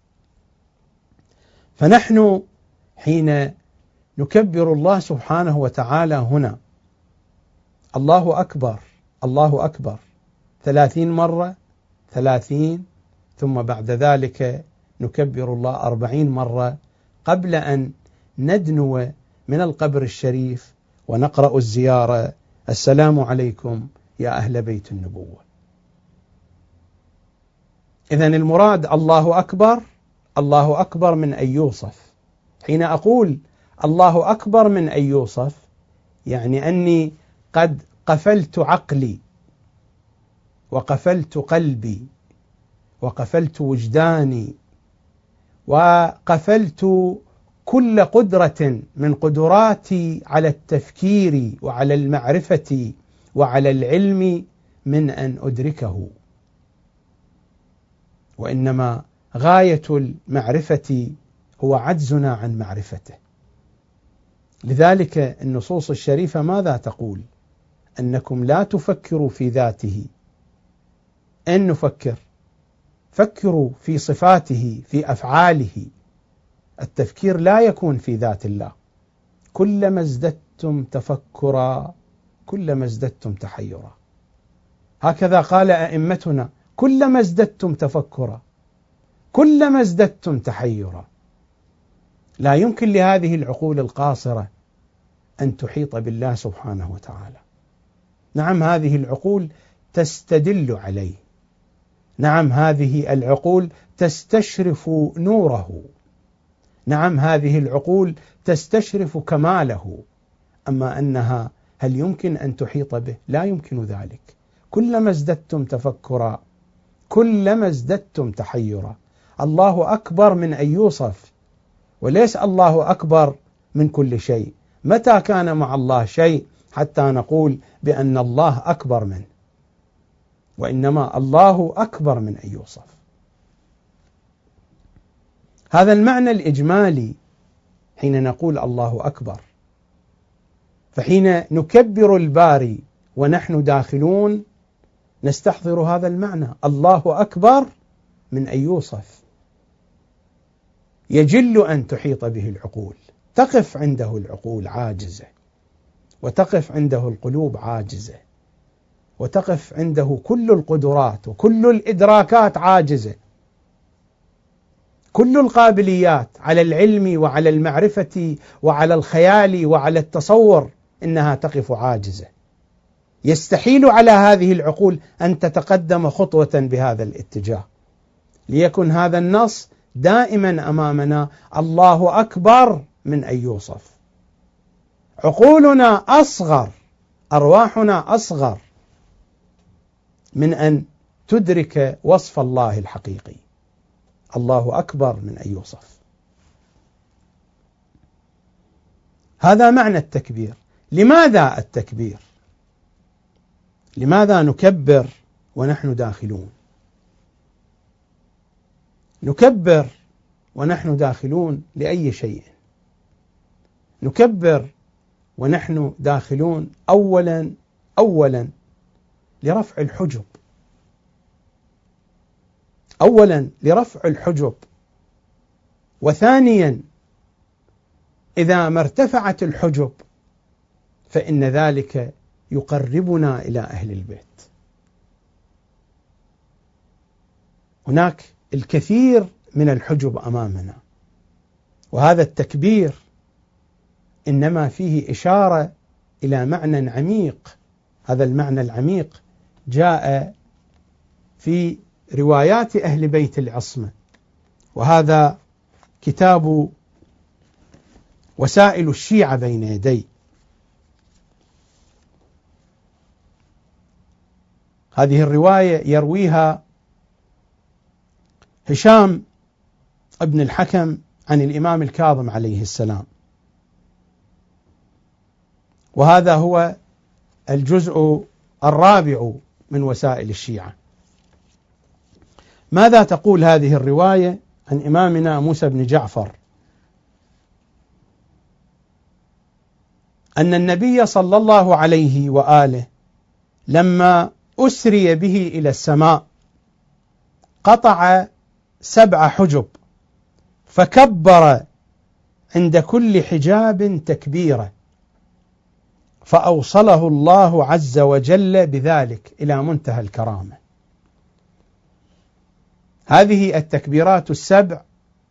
فنحن حين نكبر الله سبحانه وتعالى هنا الله أكبر الله أكبر 30 مرة 30، ثم بعد ذلك نكبر الله 40 مرة قبل أن ندنو من القبر الشريف ونقرأ الزيارة السلام عليكم يا أهل بيت النبوة. إذن المراد الله أكبر، الله أكبر من أن يوصف. حين أقول الله أكبر من أن يوصف يعني أني قد قفلت عقلي وقفلت قلبي وقفلت وجداني وقفلت كل قدرة من قدراتي على التفكير وعلى المعرفة وعلى العلم من أن أدركه. وإنما غاية المعرفة هو عجزنا عن معرفته. لذلك النصوص الشريفة ماذا تقول؟ أنكم لا تفكروا في ذاته. أن نفكر، فكروا في صفاته في أفعاله. التفكير لا يكون في ذات الله. كلما ازددتم تفكرا كلما ازددتم تحيرا. هكذا قال أئمتنا: كلما ازددتم تفكرا كلما ازددتم تحيرا. لا يمكن لهذه العقول القاصرة أن تحيط بالله سبحانه وتعالى. نعم هذه العقول تستدل عليه، نعم هذه العقول تستشرف نوره، نعم هذه العقول تستشرف كماله، أما أنها هل يمكن أن تحيط به؟ لا يمكن ذلك. كلما ازددتم تفكرا كلما ازددتم تحيرا. الله أكبر من أن يوصف، وليس الله أكبر من كل شيء. متى كان مع الله شيء حتى نقول بأن الله أكبر منه؟ وإنما الله أكبر من أن يوصف. هذا المعنى الإجمالي حين نقول الله أكبر. فحين نكبر الباري ونحن داخلون نستحضر هذا المعنى، الله أكبر من أن يوصف. يجل أن تحيط به العقول، تقف عنده العقول عاجزة، وتقف عنده القلوب عاجزة، وتقف عنده كل القدرات وكل الإدراكات عاجزة. كل القابليات على العلم وعلى المعرفة وعلى الخيال وعلى التصور إنها تقف عاجزة. يستحيل على هذه العقول أن تتقدم خطوة بهذا الاتجاه. ليكن هذا النص دائما أمامنا، الله أكبر من أن يوصف. عقولنا أصغر، أرواحنا أصغر من أن تدرك وصف الله الحقيقي. الله أكبر من أن يوصف. هذا معنى التكبير. لماذا التكبير؟ لماذا نكبر ونحن داخلون؟ نكبر ونحن داخلون لأي شيء. نكبر ونحن داخلون أولا لرفع الحجب، أولا لرفع الحجب، وثانيا إذا ما ارتفعت الحجب فإن ذلك يقربنا إلى أهل البيت. هناك الكثير من الحجب أمامنا، وهذا التكبير إنما فيه إشارة إلى معنى عميق. هذا المعنى العميق جاء في روايات أهل بيت العصمة، وهذا كتاب وسائل الشيعة بين يدي. هذه الرواية يرويها هشام ابن الحكم عن الإمام الكاظم عليه السلام، وهذا هو الجزء الرابع من وسائل الشيعة. ماذا تقول هذه الرواية عن إمامنا موسى بن جعفر؟ أن النبي صلى الله عليه وآله لما أسري به إلى السماء قطع 7 حجب، فكبر عند كل حجاب تكبيرة، فأوصله الله عز وجل بذلك إلى منتهى الكرامة. هذه التكبيرات 7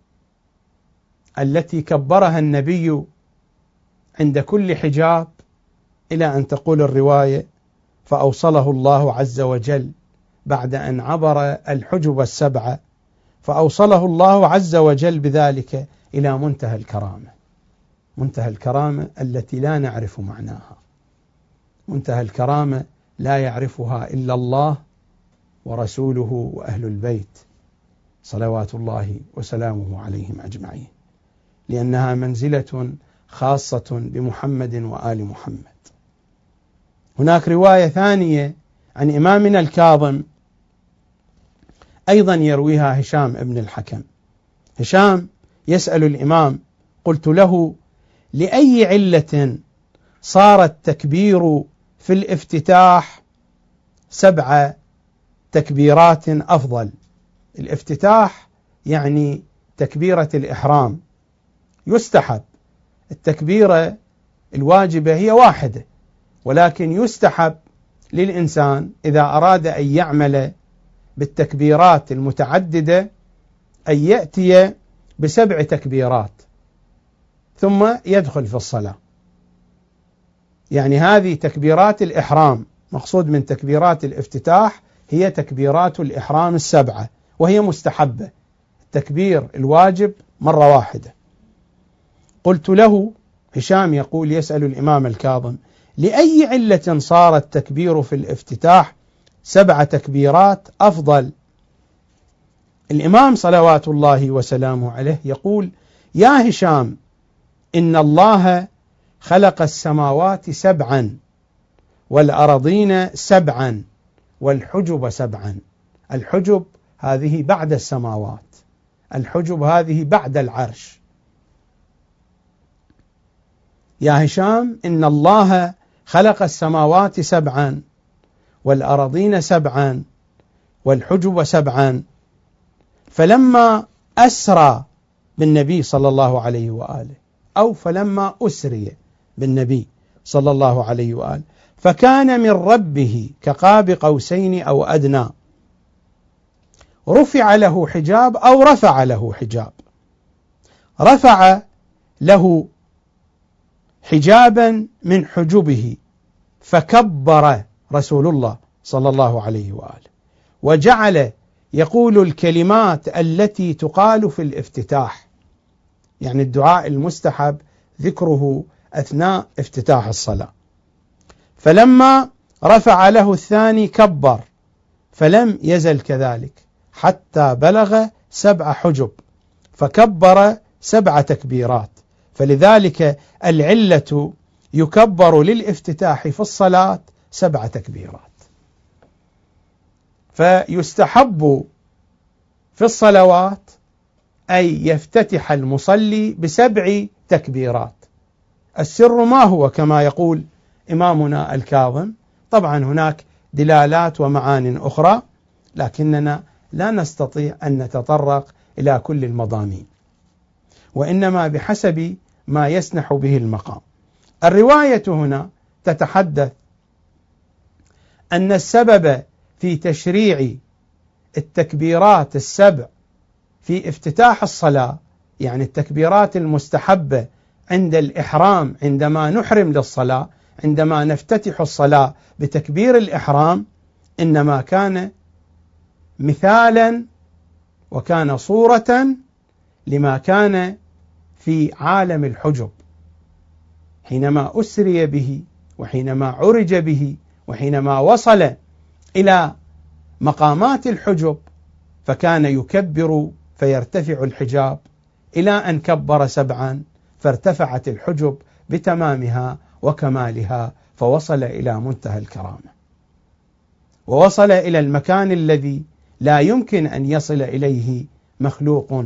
التي كبرها النبي عند كل حجاب، إلى أن تقول الرواية فأوصله الله عز وجل بعد أن عبر الحجب 7، فأوصله الله عز وجل بذلك إلى منتهى الكرامة. منتهى الكرامة التي لا نعرف معناها، منتهى الكرامة لا يعرفها إلا الله ورسوله وأهل البيت صلوات الله وسلامه عليهم أجمعين، لأنها منزلة خاصة بمحمد وآل محمد. هناك رواية ثانية عن إمامنا الكاظم أيضا يرويها هشام ابن الحكم. هشام يسأل الإمام: قلت له: لأي علة صار التكبير في الافتتاح 7 تكبيرات أفضل؟ الافتتاح يعني تكبيرة الإحرام، يستحب. التكبيرة الواجبة هي واحدة، ولكن يستحب للإنسان إذا أراد أن يعمل بالتكبيرات المتعددة أن يأتي ب7 تكبيرات ثم يدخل في الصلاة. يعني هذه تكبيرات الإحرام، مقصود من تكبيرات الافتتاح هي تكبيرات الإحرام السبعة، وهي مستحبة. التكبير الواجب مرة واحدة. قلت له، هشام يقول يسأل الإمام الكاظم: لأي علة صار التكبير في الافتتاح 7 تكبيرات أفضل؟ الإمام صلوات الله وسلامه عليه يقول: يا هشام، إن الله خلق السماوات 7 والأرضين 7 والحجب 7. الحجب هذه بعد السماوات، الحجب هذه بعد العرش. يا هشام، إن الله خلق السماوات 7 والأرضين 7 والحجب 7. فلما أسرى بالنبي صلى الله عليه وآله، أو فلما أسري بالنبي صلى الله عليه وآله، فكان من ربه كقاب قوسين أو أدنى، رفع له حجاب أو رفع له حجاب. رفع له حجابا من حجبه فكبر رسول الله صلى الله عليه وآله، وجعل يقول الكلمات التي تقال في الافتتاح، يعني الدعاء المستحب ذكره أثناء افتتاح الصلاة. فلما رفع له الثاني كبر، فلم يزل كذلك حتى بلغ 7 حجب، فكبر 7 تكبيرات. فلذلك العلة يكبر للافتتاح في الصلاة 7 تكبيرات. فيستحب في الصلوات أن يفتتح المصلي ب7 تكبيرات. السر ما هو كما يقول إمامنا الكاظم؟ طبعا هناك دلالات ومعان أخرى، لكننا لا نستطيع أن نتطرق إلى كل المضامين، وإنما بحسب ما يسنح به المقام. الرواية هنا تتحدث أن السبب في تشريع التكبيرات 7 في افتتاح الصلاة، يعني التكبيرات المستحبة عند الإحرام، عندما نحرم للصلاة، عندما نفتتح الصلاة بتكبير الإحرام، إنما كان مثالا وكان صورة لما كان في عالم الحجب، حينما أسري به وحينما عرج به وحينما وصل إلى مقامات الحجب، فكان يكبر فيرتفع الحجاب إلى أن كبر 7 فارتفعت الحجب بتمامها وكمالها، فوصل إلى منتهى الكرامة، ووصل إلى المكان الذي لا يمكن أن يصل إليه مخلوق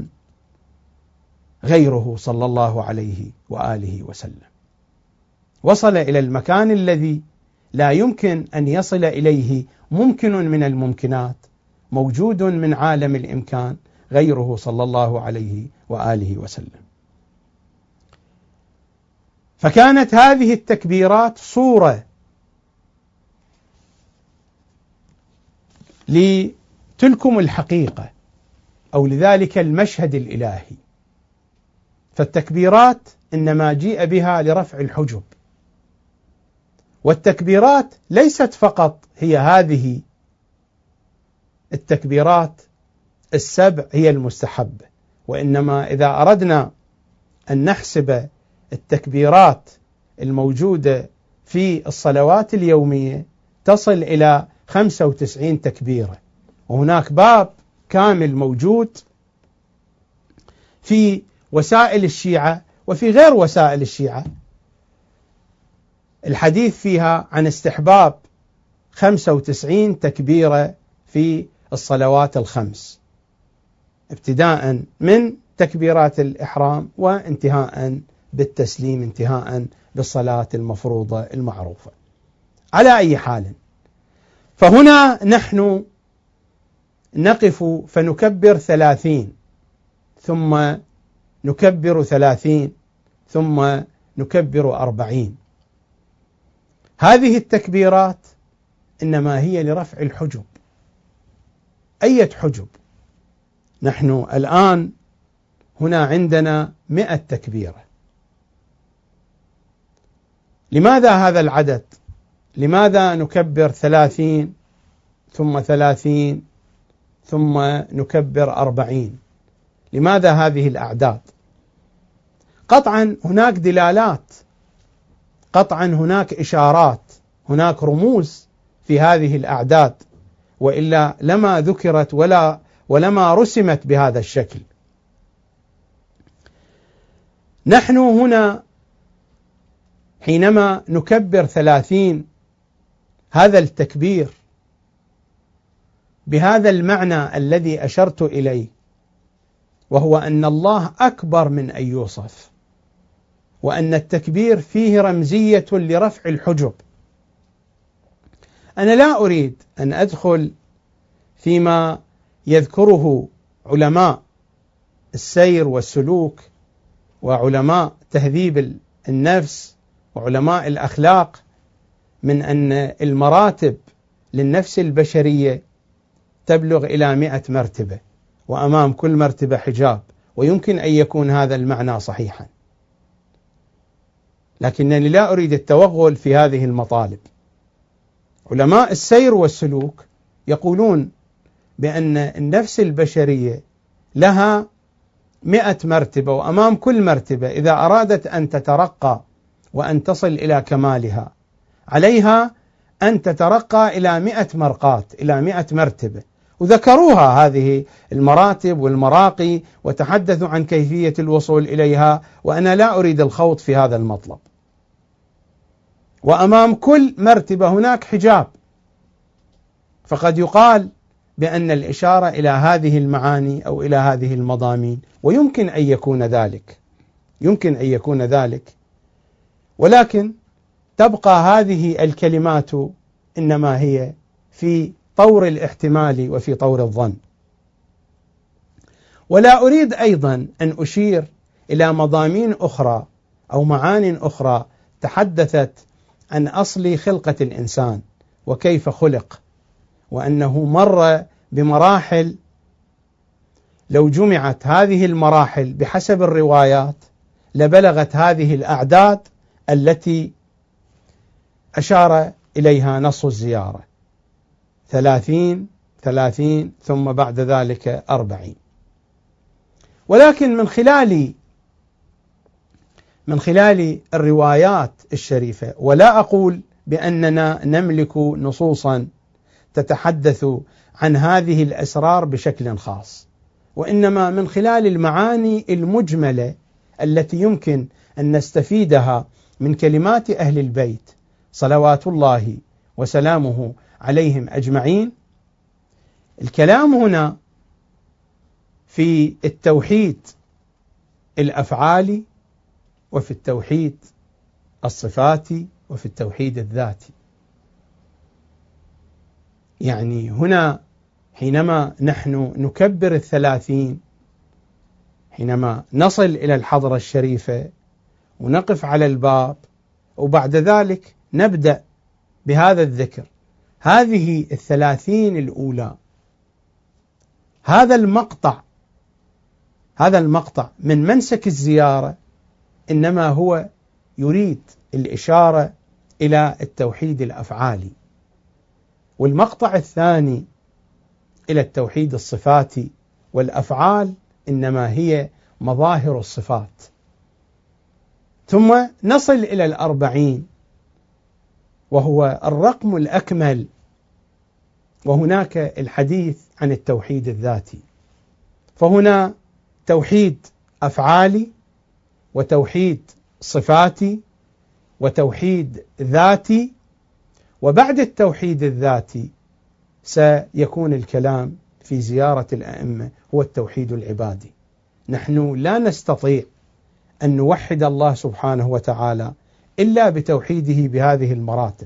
غيره صلى الله عليه وآله وسلم. وصل إلى المكان الذي لا يمكن أن يصل إليه ممكن من الممكنات، موجود من عالم الإمكان غيره صلى الله عليه وآله وسلم. فكانت هذه التكبيرات صورة لتلكم الحقيقة أو لذلك المشهد الإلهي. فالتكبيرات إنما جيء بها لرفع الحجب، والتكبيرات ليست فقط هي هذه التكبيرات 7 هي المستحبة، وإنما إذا أردنا أن نحسب التكبيرات الموجودة في الصلوات اليومية تصل إلى 95 تكبيرة. وهناك باب كامل موجود في وسائل الشيعة وفي غير وسائل الشيعة، الحديث فيها عن استحباب 95 تكبيرة في الصلوات ال5، ابتداء من تكبيرات الإحرام وانتهاء بالتسليم، انتهاء بالصلاة المفروضة المعروفة. على أي حال، فهنا نحن نقف فنكبر 30، ثم نكبر 30، ثم نكبر 40. هذه التكبيرات إنما هي لرفع الحجب. أية حجب؟ نحن الآن هنا عندنا 100 تكبيرة، لماذا هذا العدد؟ لماذا نكبر 30 ثم 30 ثم نكبر 40؟ لماذا هذه الأعداد؟ قطعا هناك دلالات، قطعا هناك إشارات، هناك رموز في هذه الأعداد، وإلا لما ذكرت ولما رسمت بهذا الشكل. نحن هنا حينما نكبر 30 هذا التكبير بهذا المعنى الذي أشرت إليه، وهو أن الله أكبر من أن يوصف، وأن التكبير فيه رمزية لرفع الحجب. أنا لا أريد أن أدخل فيما يذكره علماء السير والسلوك وعلماء تهذيب النفس وعلماء الأخلاق من أن المراتب للنفس البشرية تبلغ إلى 100 مرتبة، وأمام كل مرتبة حجاب، ويمكن أن يكون هذا المعنى صحيحا، لكنني لا أريد التوغل في هذه المطالب. علماء السير والسلوك يقولون بأن النفس البشرية لها 100 مرتبة، وأمام كل مرتبة إذا أرادت أن تترقى وأن تصل إلى كمالها عليها أن تترقى إلى 100 مرقات، إلى 100 مرتبة، وذكروها هذه المراتب والمراقي وتحدثوا عن كيفية الوصول إليها، وأنا لا أريد الخوض في هذا المطلب. وأمام كل مرتبة هناك حجاب، فقد يقال بأن الإشارة إلى هذه المعاني أو إلى هذه المضامين، ويمكن أن يكون ذلك، يمكن أن يكون ذلك، ولكن تبقى هذه الكلمات إنما هي في طور الاحتمال وفي طور الظن. ولا أريد أيضا أن أشير إلى مضامين أخرى أو معان أخرى تحدثت عن أصل خلقة الإنسان وكيف خلق، وأنه مر بمراحل لو جمعت هذه المراحل بحسب الروايات لبلغت هذه الأعداد التي أشار إليها نص الزيارة، 30 30 ثم بعد ذلك 40. ولكن من خلال الروايات الشريفة، ولا أقول بأننا نملك نصوصا تتحدث عن هذه الأسرار بشكل خاص، وإنما من خلال المعاني المجملة التي يمكن أن نستفيدها من كلمات أهل البيت صلوات الله وسلامه عليهم أجمعين. الكلام هنا في التوحيد الأفعالي، وفي التوحيد الصفاتي، وفي التوحيد الذاتي. يعني هنا حينما نحن نكبر 30، حينما نصل إلى الحضرة الشريفة ونقف على الباب، وبعد ذلك نبدأ بهذا الذكر، هذه 30 الأولى، هذا المقطع من منسك الزيارة إنما هو يريد الإشارة إلى التوحيد الأفعالي، والمقطع الثاني إلى التوحيد الصفاتي، والأفعال إنما هي مظاهر الصفات. ثم نصل إلى 40 وهو الرقم الأكمل، وهناك الحديث عن التوحيد الذاتي. فهنا توحيد أفعالي، وتوحيد صفاتي، وتوحيد ذاتي، وبعد التوحيد الذاتي سيكون الكلام في زيارة الأئمة هو التوحيد العبادي. نحن لا نستطيع أن نوحد الله سبحانه وتعالى إلا بتوحيده بهذه المراتب: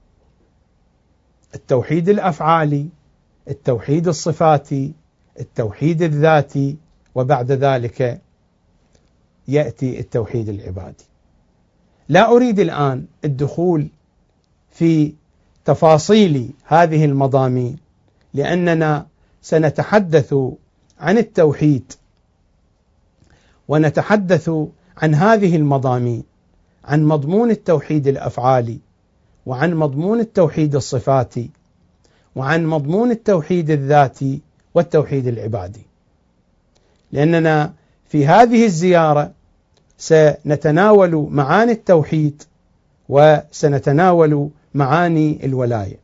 التوحيد الأفعالي، التوحيد الصفاتي، التوحيد الذاتي، وبعد ذلك يأتي التوحيد العبادي. لا أريد الآن الدخول في تفاصيل هذه المضامين، لأننا سنتحدث عن التوحيد ونتحدث عن هذه المضامين عن مضمون التوحيد الأفعالي، وعن مضمون التوحيد الصفاتي، وعن مضمون التوحيد الذاتي والتوحيد العبادي. لأننا في هذه الزيارة سنتناول معاني التوحيد وسنتناول معاني الولاية،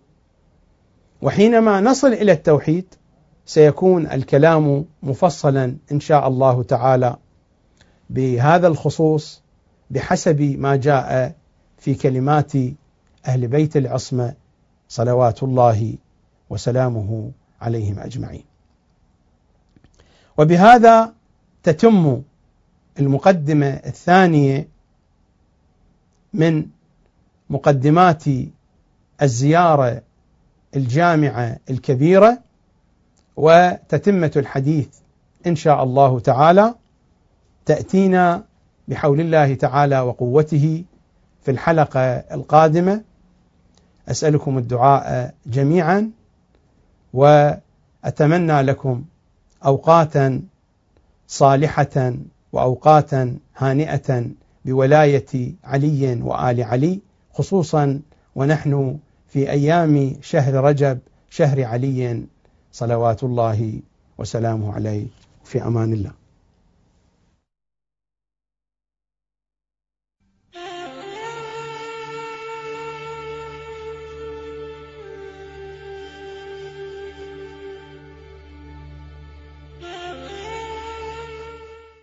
وحينما نصل إلى التوحيد سيكون الكلام مفصلا إن شاء الله تعالى بهذا الخصوص بحسب ما جاء في كلمات أهل بيت العصمة صلوات الله وسلامه عليهم أجمعين. وبهذا تتم المقدمة الثانية من مقدمات الزيارة الجامعة الكبيرة، وتتمة الحديث إن شاء الله تعالى تأتينا بحول الله تعالى وقوته في الحلقة القادمة. أسألكم الدعاء جميعا، وأتمنى لكم أوقاتا صالحة وأوقاتا هانئة بولاية علي وآل علي، خصوصا ونحن في أيام شهر رجب، شهر علي صلوات الله وسلامه عليه. في أمان الله.